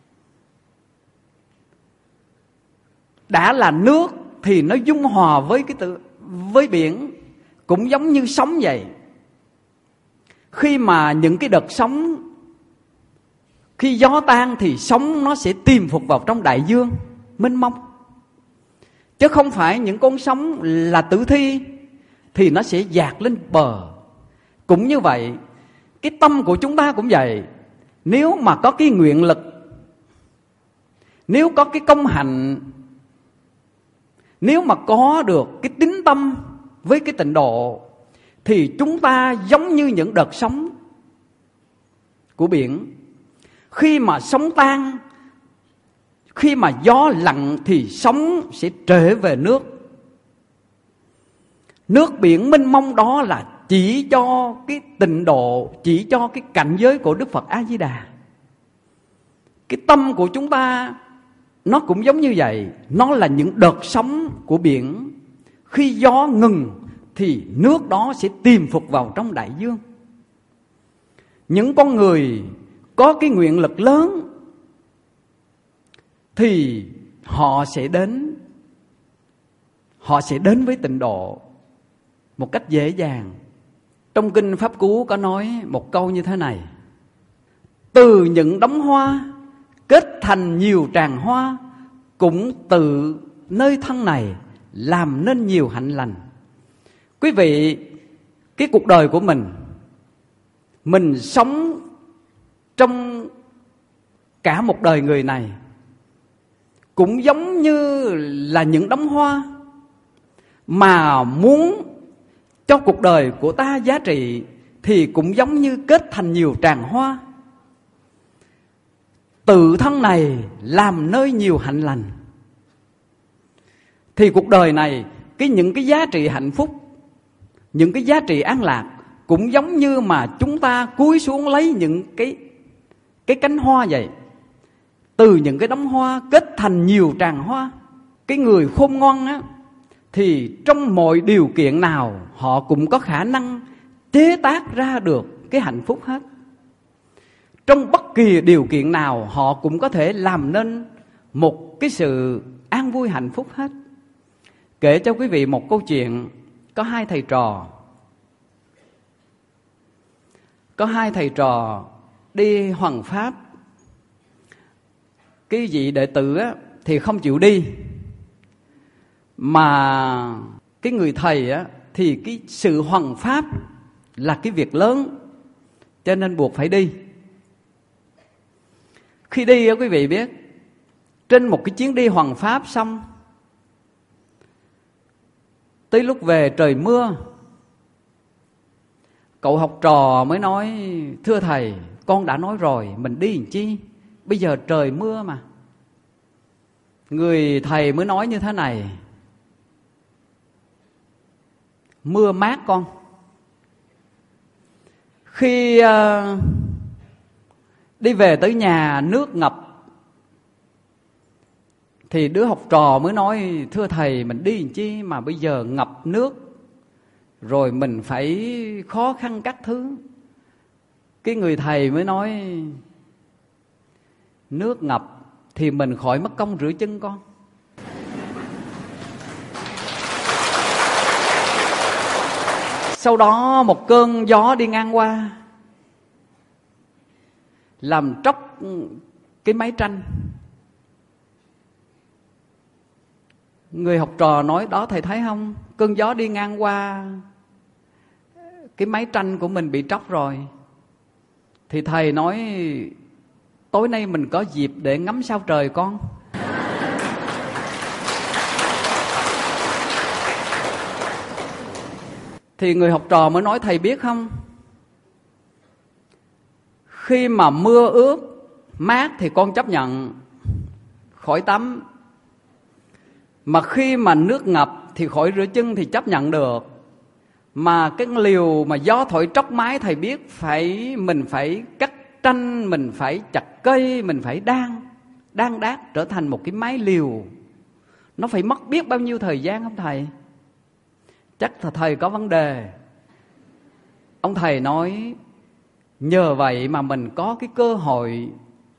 Đã là nước thì nó dung hòa với biển, cũng giống như sóng vậy. Khi mà những cái đợt sóng, khi gió tan thì sóng nó sẽ tìm phục vào trong đại dương mênh mông. Chứ không phải những con sóng là tử thi thì nó sẽ dạt lên bờ. Cũng như vậy, cái tâm của chúng ta cũng vậy. Nếu mà có cái nguyện lực, nếu có cái công hạnh, nếu mà có được cái tín tâm với cái tịnh độ, thì chúng ta giống như những đợt sóng của biển. Khi mà sóng tan, Khi mà gió lặng thì sóng sẽ trở về nước. Nước biển mênh mông đó là chỉ cho cái tịnh độ, chỉ cho cái cảnh giới của Đức Phật A Di Đà. Cái tâm của chúng ta nó cũng giống như vậy. Nó là những đợt sóng của biển. Khi gió ngừng thì nước đó sẽ tìm phục vào trong đại dương. Những con người có cái nguyện lực lớn thì họ sẽ đến với tịnh độ một cách dễ dàng. Trong kinh Pháp Cú có nói một câu như thế này: từ những đóa hoa kết thành nhiều tràng hoa, cũng từ nơi thân này làm nên nhiều hạnh lành. Quý vị, cái cuộc đời của mình sống trong cả một đời người này cũng giống như là những đóa hoa, mà muốn cho cuộc đời của ta giá trị thì cũng giống như kết thành nhiều tràng hoa. Tự thân này làm nơi nhiều hạnh lành. Thì cuộc đời này, những cái giá trị hạnh phúc, những cái giá trị an lạc cũng giống như mà chúng ta cúi xuống lấy những cái cánh hoa vậy. Từ những cái đóa hoa kết thành nhiều tràng hoa. Cái người khôn ngoan á, thì trong mọi điều kiện nào họ cũng có khả năng chế tác ra được cái hạnh phúc hết. Trong bất kỳ điều kiện nào họ cũng có thể làm nên một cái sự an vui hạnh phúc hết. Kể cho quý vị một câu chuyện. Có hai thầy trò đi hoằng pháp. Cái vị đệ tử á, thì không chịu đi, mà cái người thầy á, thì cái sự hoằng pháp là cái việc lớn, cho nên buộc phải đi. Khi đi á, quý vị biết, trên một cái chuyến đi hoằng pháp xong, tới lúc về trời mưa, cậu học trò mới nói: thưa thầy, con đã nói rồi, mình đi làm chi, bây giờ trời mưa mà. Người thầy mới nói như thế này: mưa mát con. Khi đi về tới nhà nước ngập, thì đứa học trò mới nói: thưa thầy, mình đi làm chi mà bây giờ ngập nước, rồi mình phải khó khăn các thứ. Cái người thầy mới nói: nước ngập thì mình khỏi mất công rửa chân con. Sau đó một cơn gió đi ngang qua, làm tróc cái máy tranh. Người học trò nói: đó thầy thấy không, cơn gió đi ngang qua, cái máy tranh của mình bị tróc rồi. Thì thầy nói: tối nay mình có dịp để ngắm sao trời con. Thì người học trò mới nói: thầy biết không, khi mà mưa ướt mát thì con chấp nhận khỏi tắm, mà khi mà nước ngập thì khỏi rửa chân thì chấp nhận được. Mà cái liều mà gió thổi tróc mái, thầy biết mình phải cắt tranh, mình phải chặt cây, mình phải đan đát trở thành một cái mái liều. Nó phải mất biết bao nhiêu thời gian không thầy? Chắc là thầy có vấn đề. Ông thầy nói: nhờ vậy mà mình có cái cơ hội,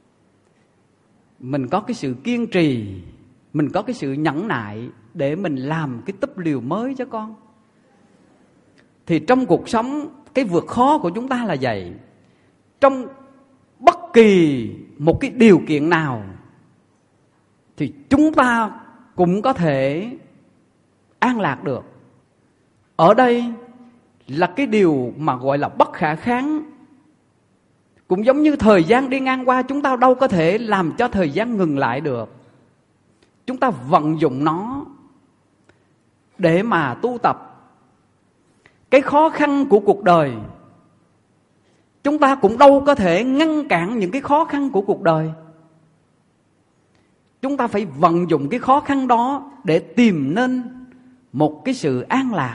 mình có cái sự kiên trì, mình có cái sự nhẫn nại để mình làm cái túp liều mới cho con. Thì trong cuộc sống, cái vượt khó của chúng ta là vậy. Trong bất kỳ một cái điều kiện nào thì chúng ta cũng có thể an lạc được. Ở đây là cái điều mà gọi là bất khả kháng. Cũng giống như thời gian đi ngang qua, chúng ta đâu có thể làm cho thời gian ngừng lại được. Chúng ta vận dụng nó để mà tu tập. Cái khó khăn của cuộc đời, chúng ta cũng đâu có thể ngăn cản những cái khó khăn của cuộc đời. Chúng ta phải vận dụng cái khó khăn đó để tìm nên một cái sự an lạc.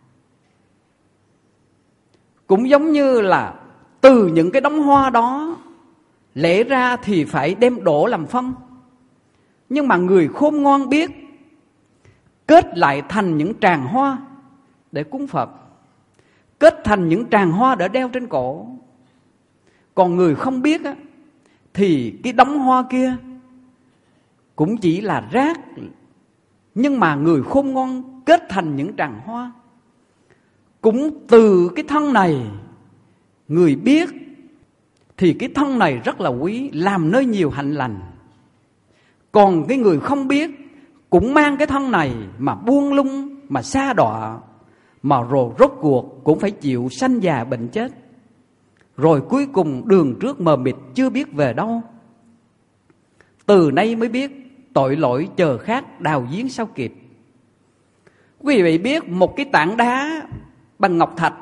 Cũng giống như là từ những cái đống hoa đó, lẽ ra thì phải đem đổ làm phân, nhưng mà người khôn ngoan biết kết lại thành những tràng hoa để cúng Phật, kết thành những tràng hoa để đeo trên cổ. Còn người không biết á, thì cái đống hoa kia cũng chỉ là rác, nhưng mà người khôn ngoan kết thành những tràng hoa. Cũng từ cái thân này, người biết thì cái thân này rất là quý, làm nơi nhiều hạnh lành. Còn cái người không biết cũng mang cái thân này mà buông lung, mà sa đọa, mà rồi rốt cuộc cũng phải chịu sanh già bệnh chết. Rồi cuối cùng đường trước mờ mịt chưa biết về đâu. Từ nay mới biết tội lỗi chờ khác đào giếng sao kịp. Quý vị biết một cái tảng đá bằng ngọc thạch,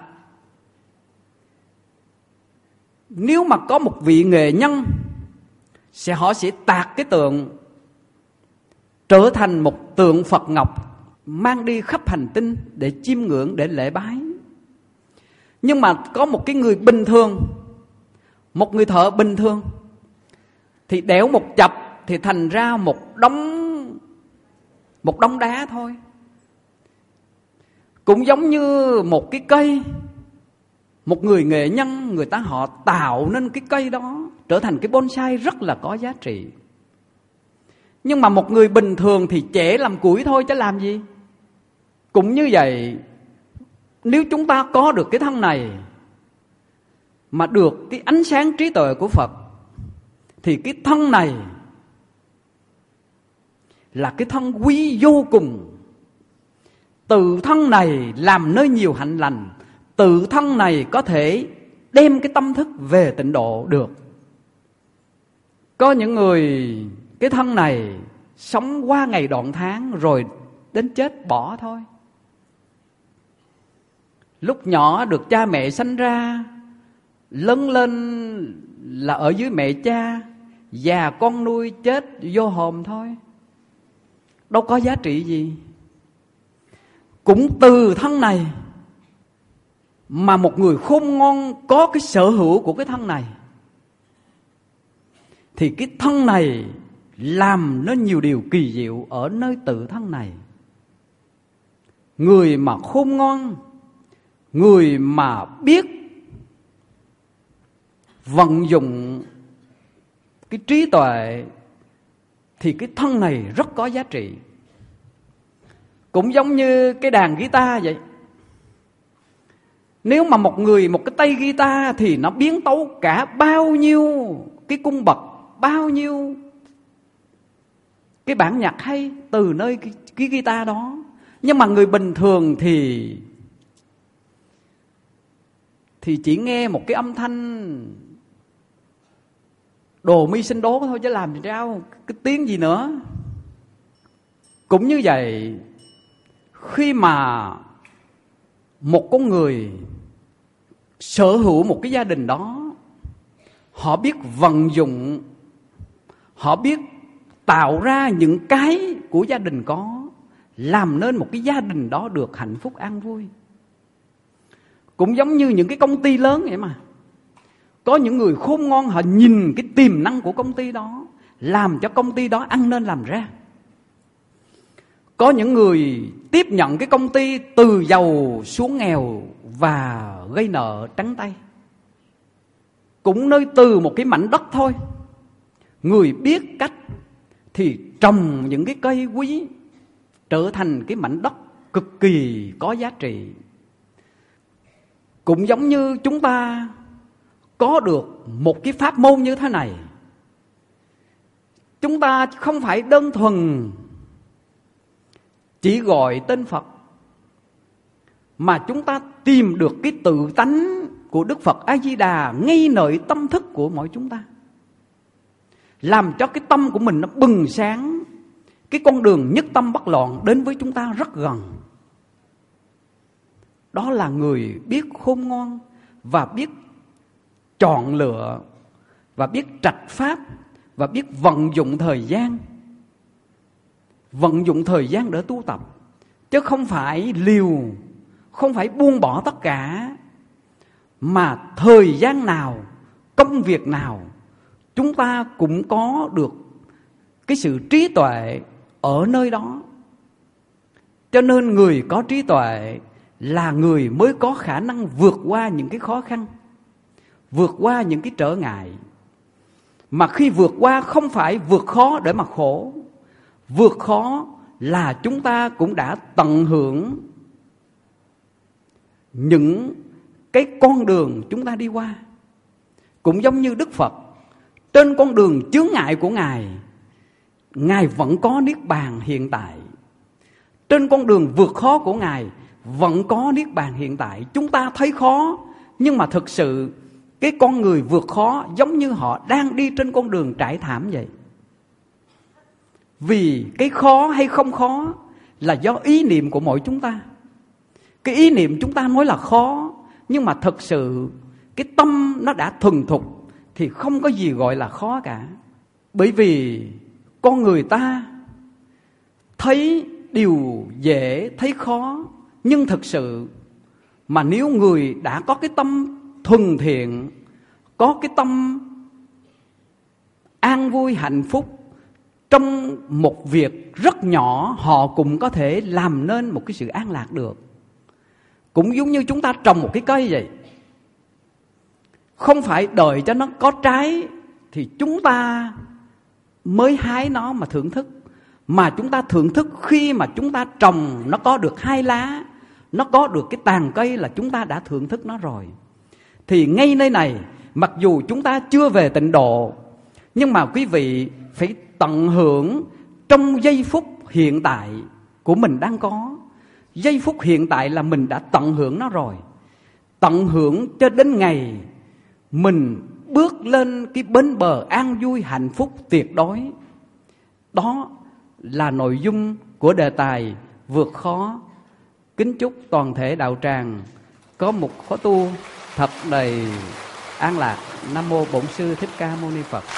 nếu mà có một vị nghệ nhân, họ sẽ tạc cái tượng trở thành một tượng Phật ngọc, mang đi khắp hành tinh để chiêm ngưỡng, để lễ bái. Nhưng mà có một cái người bình thường, một người thợ bình thường, thì đẽo một chập thì thành ra một đống đá thôi. Cũng giống như một cái cây, một người nghệ nhân, người ta họ tạo nên cái cây đó trở thành cái bonsai rất là có giá trị. Nhưng mà một người bình thường thì chẻ làm củi thôi chứ làm gì. Cũng như vậy, nếu chúng ta có được cái thân này mà được cái ánh sáng trí tuệ của Phật, thì cái thân này là cái thân quý vô cùng. Từ thân này làm nơi nhiều hạnh lành, từ thân này có thể đem cái tâm thức về tịnh độ được. Có những người cái thân này sống qua ngày đoạn tháng rồi đến chết bỏ thôi. Lúc nhỏ được cha mẹ sanh ra, lớn lên là ở dưới mẹ cha, già con nuôi chết vô hồn thôi, đâu có giá trị gì. Cũng từ thân này mà một người khôn ngoan có cái sở hữu của cái thân này, thì cái thân này làm nên nhiều điều kỳ diệu ở nơi tự thân này. Người mà khôn ngoan, người mà biết vận dụng cái trí tuệ, thì cái thân này rất có giá trị. Cũng giống như cái đàn guitar vậy. Nếu mà một cái tay guitar thì nó biến tấu cả bao nhiêu cái cung bậc, bao nhiêu cái bản nhạc hay từ nơi cái guitar đó. Nhưng mà người bình thường thì chỉ nghe một cái âm thanh đồ mi sinh đố thôi chứ làm sao cái tiếng gì nữa. Cũng như vậy, khi mà một con người sở hữu một cái gia đình đó, họ biết vận dụng, họ biết tạo ra những cái của gia đình có, làm nên một cái gia đình đó được hạnh phúc an vui. Cũng giống như những cái công ty lớn vậy mà, có những người khôn ngoan, họ nhìn cái tiềm năng của công ty đó, làm cho công ty đó ăn nên làm ra. Có những người tiếp nhận cái công ty từ giàu xuống nghèo và gây nợ trắng tay. Cũng nơi từ một cái mảnh đất thôi, người biết cách thì trồng những cái cây quý, trở thành cái mảnh đất cực kỳ có giá trị. Cũng giống như chúng ta có được một cái pháp môn như thế này, chúng ta không phải đơn thuần chỉ gọi tên Phật, mà chúng ta tìm được cái tự tánh của Đức Phật A Di Đà ngay nơi tâm thức của mỗi chúng ta, làm cho cái tâm của mình nó bừng sáng. Cái con đường nhất tâm bất loạn đến với chúng ta rất gần. Đó là người biết khôn ngoan và biết chọn lựa, và biết trạch pháp, và biết vận dụng thời gian vận dụng thời gian để tu tập, chứ không phải liều, không phải buông bỏ tất cả, mà thời gian nào, công việc nào chúng ta cũng có được cái sự trí tuệ ở nơi đó. Cho nên người có trí tuệ là người mới có khả năng vượt qua những cái khó khăn, vượt qua những cái trở ngại. Mà khi vượt qua không phải vượt khó để mà khổ. Vượt khó là chúng ta cũng đã tận hưởng những cái con đường chúng ta đi qua. Cũng giống như Đức Phật, trên con đường chướng ngại của Ngài vẫn có niết bàn hiện tại. Trên con đường vượt khó của Ngài vẫn có niết bàn hiện tại. Chúng ta thấy khó, nhưng mà thực sự cái con người vượt khó giống như họ đang đi trên con đường trải thảm vậy. Vì cái khó hay không khó là do ý niệm của mỗi chúng ta. Cái ý niệm chúng ta nói là khó, nhưng mà thực sự cái tâm nó đã thuần thục thì không có gì gọi là khó cả. Bởi vì con người ta thấy điều dễ, thấy khó, nhưng thực sự mà nếu người đã có cái tâm thuần thiện, có cái tâm an vui hạnh phúc, trong một việc rất nhỏ họ cũng có thể làm nên một cái sự an lạc được. Cũng giống như chúng ta trồng một cái cây vậy, không phải đợi cho nó có trái thì chúng ta mới hái nó mà thưởng thức, mà chúng ta thưởng thức khi mà chúng ta trồng nó có được 2 lá, nó có được cái tàn cây là chúng ta đã thưởng thức nó rồi. Thì ngay nơi này, mặc dù chúng ta chưa về tịnh độ, nhưng mà quý vị phải tận hưởng trong giây phút hiện tại của mình đang có. Giây phút hiện tại là mình đã tận hưởng nó rồi. Tận hưởng cho đến ngày mình bước lên cái bến bờ an vui hạnh phúc tuyệt đối. Đó là nội dung của đề tài vượt khó. Kính chúc toàn thể đạo tràng có một khóa tu thật đầy an lạc. Nam mô Bổn Sư Thích Ca Mâu Ni Phật.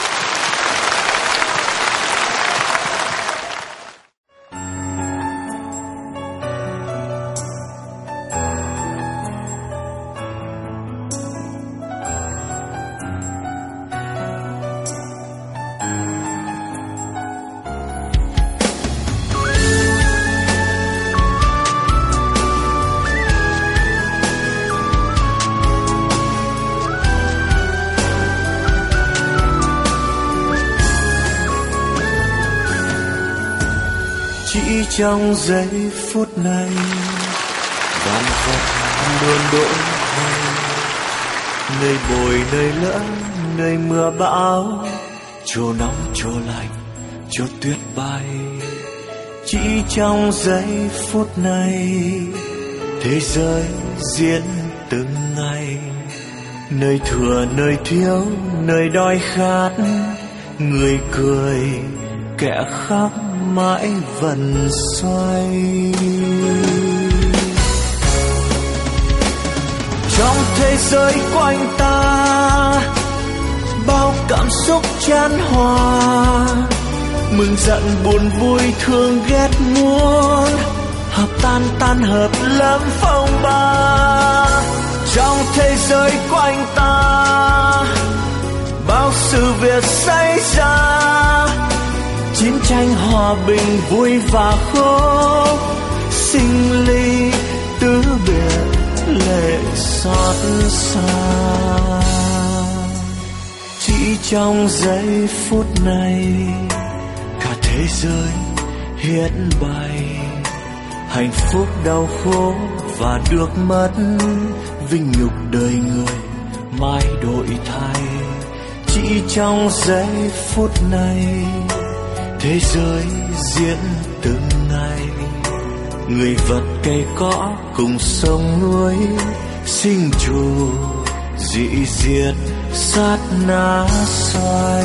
Trong giây phút này, vạn vật luôn đổi thay, nơi bồi nơi lỡ, nơi mưa bão, chỗ nóng chỗ lạnh, chỗ tuyết bay. Chỉ trong giây phút này, thế giới diễn từng ngày, nơi thừa nơi thiếu, nơi đói khát, người cười kẻ khóc mãi vần xoay. Trong thế giới quanh ta, bao cảm xúc chan hòa, mừng giận buồn vui thương ghét muốn, hợp tan tan hợp lắm phong ba. Trong thế giới quanh ta, bao sự việc xảy ra, chiến tranh hòa bình vui và khổ, sinh ly tứ biệt lệ xót xa. Chỉ trong giây phút này, cả thế giới hiện bày hạnh phúc đau khổ và được mất, vinh nhục đời người mãi đổi thay. Chỉ trong giây phút này, thế giới diễn từng ngày, người vật cây cỏ cùng sông núi, sinh trù dị diệt sát na xoay.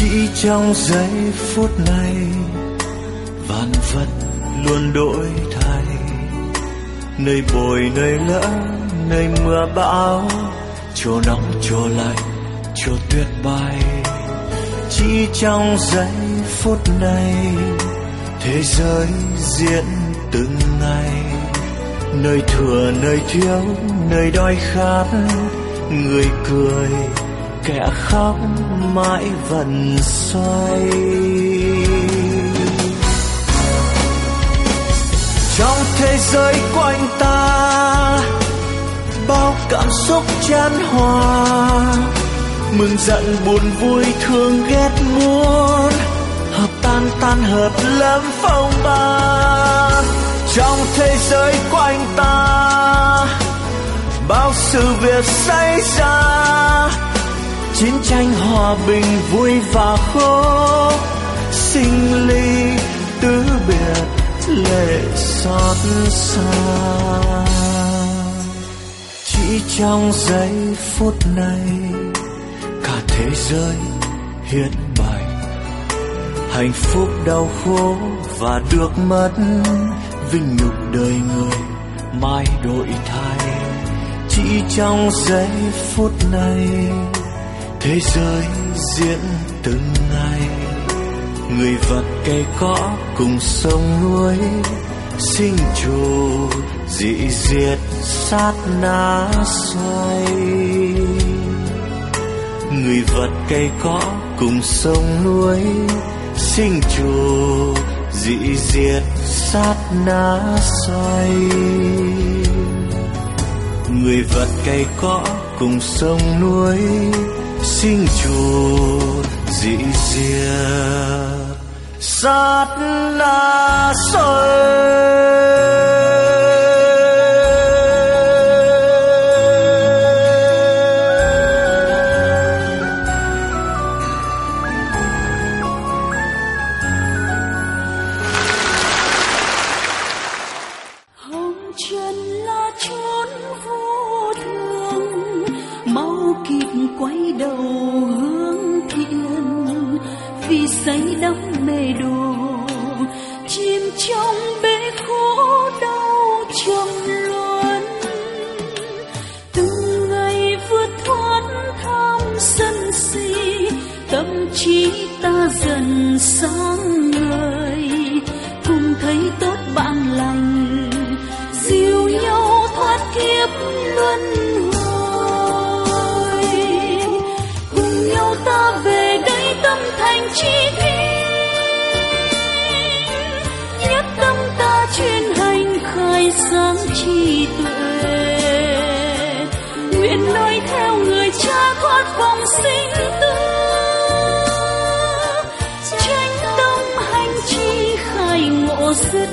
Chỉ trong giây phút này vạn vật luôn đổi thay, nơi bồi nơi lỡ, nơi mưa bão, chỗ nóng chỗ lạnh, chỗ tuyết bay. Chỉ trong giây phút này thế giới diễn từng ngày, nơi thừa nơi thiếu, nơi đói khát, người cười kẻ khóc mãi vần xoay. Trong thế giới quanh ta bao cảm xúc chan hòa, mừng giận buồn vui thương ghét muốn, hợp tan tan hợp lắm phong ba. Trong thế giới quanh ta bao sự việc xảy ra, chiến tranh hòa bình vui và khổ, sinh ly tứ biệt lệ xót xa. Chỉ trong giây phút này cả thế giới hiện bày, hạnh phúc đau khổ và được mất, vinh nhục đời người mãi đổi thay. Chỉ trong giây phút này thế giới diễn từng ngày, người vật cây cỏ cùng sông núi, sinh trù dị diệt sát na xoay. Người vật cây cỏ cùng sông núi, sinh trù dị diệt sát na xoay. Người vật cây cỏ cùng sông núi, sinh trù dị diệt sát na xoay. Quay đầu hướng thiện, vì say đắm mê đồ, chìm trong bể khổ đau trầm luân. Từng ngày vượt thoát tham sân si, tâm trí ta dần sáng ngời, cùng thấy tốt bạn lành, dìu nhau thoát kiếp luân. Ta về đây tâm thành chi thiên, nhất tâm ta chuyên hành khai sáng trí tuệ, nguyện noi theo người cha thoát vòng sinh tử, tranh tâm hành trì khai ngộ dứt.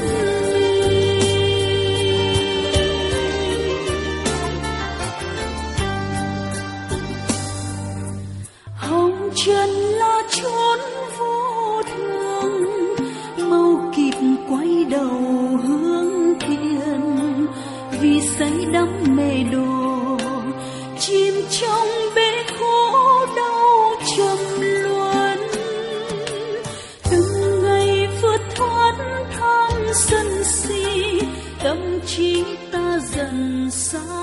Trần là chốn vô thường, mau kịp quay đầu hướng thiện, vì say đắm mê đồ, chìm trong bể khổ đau trầm luân. Từng ngày vượt thoát tham sân si, tâm trí ta dần sáng.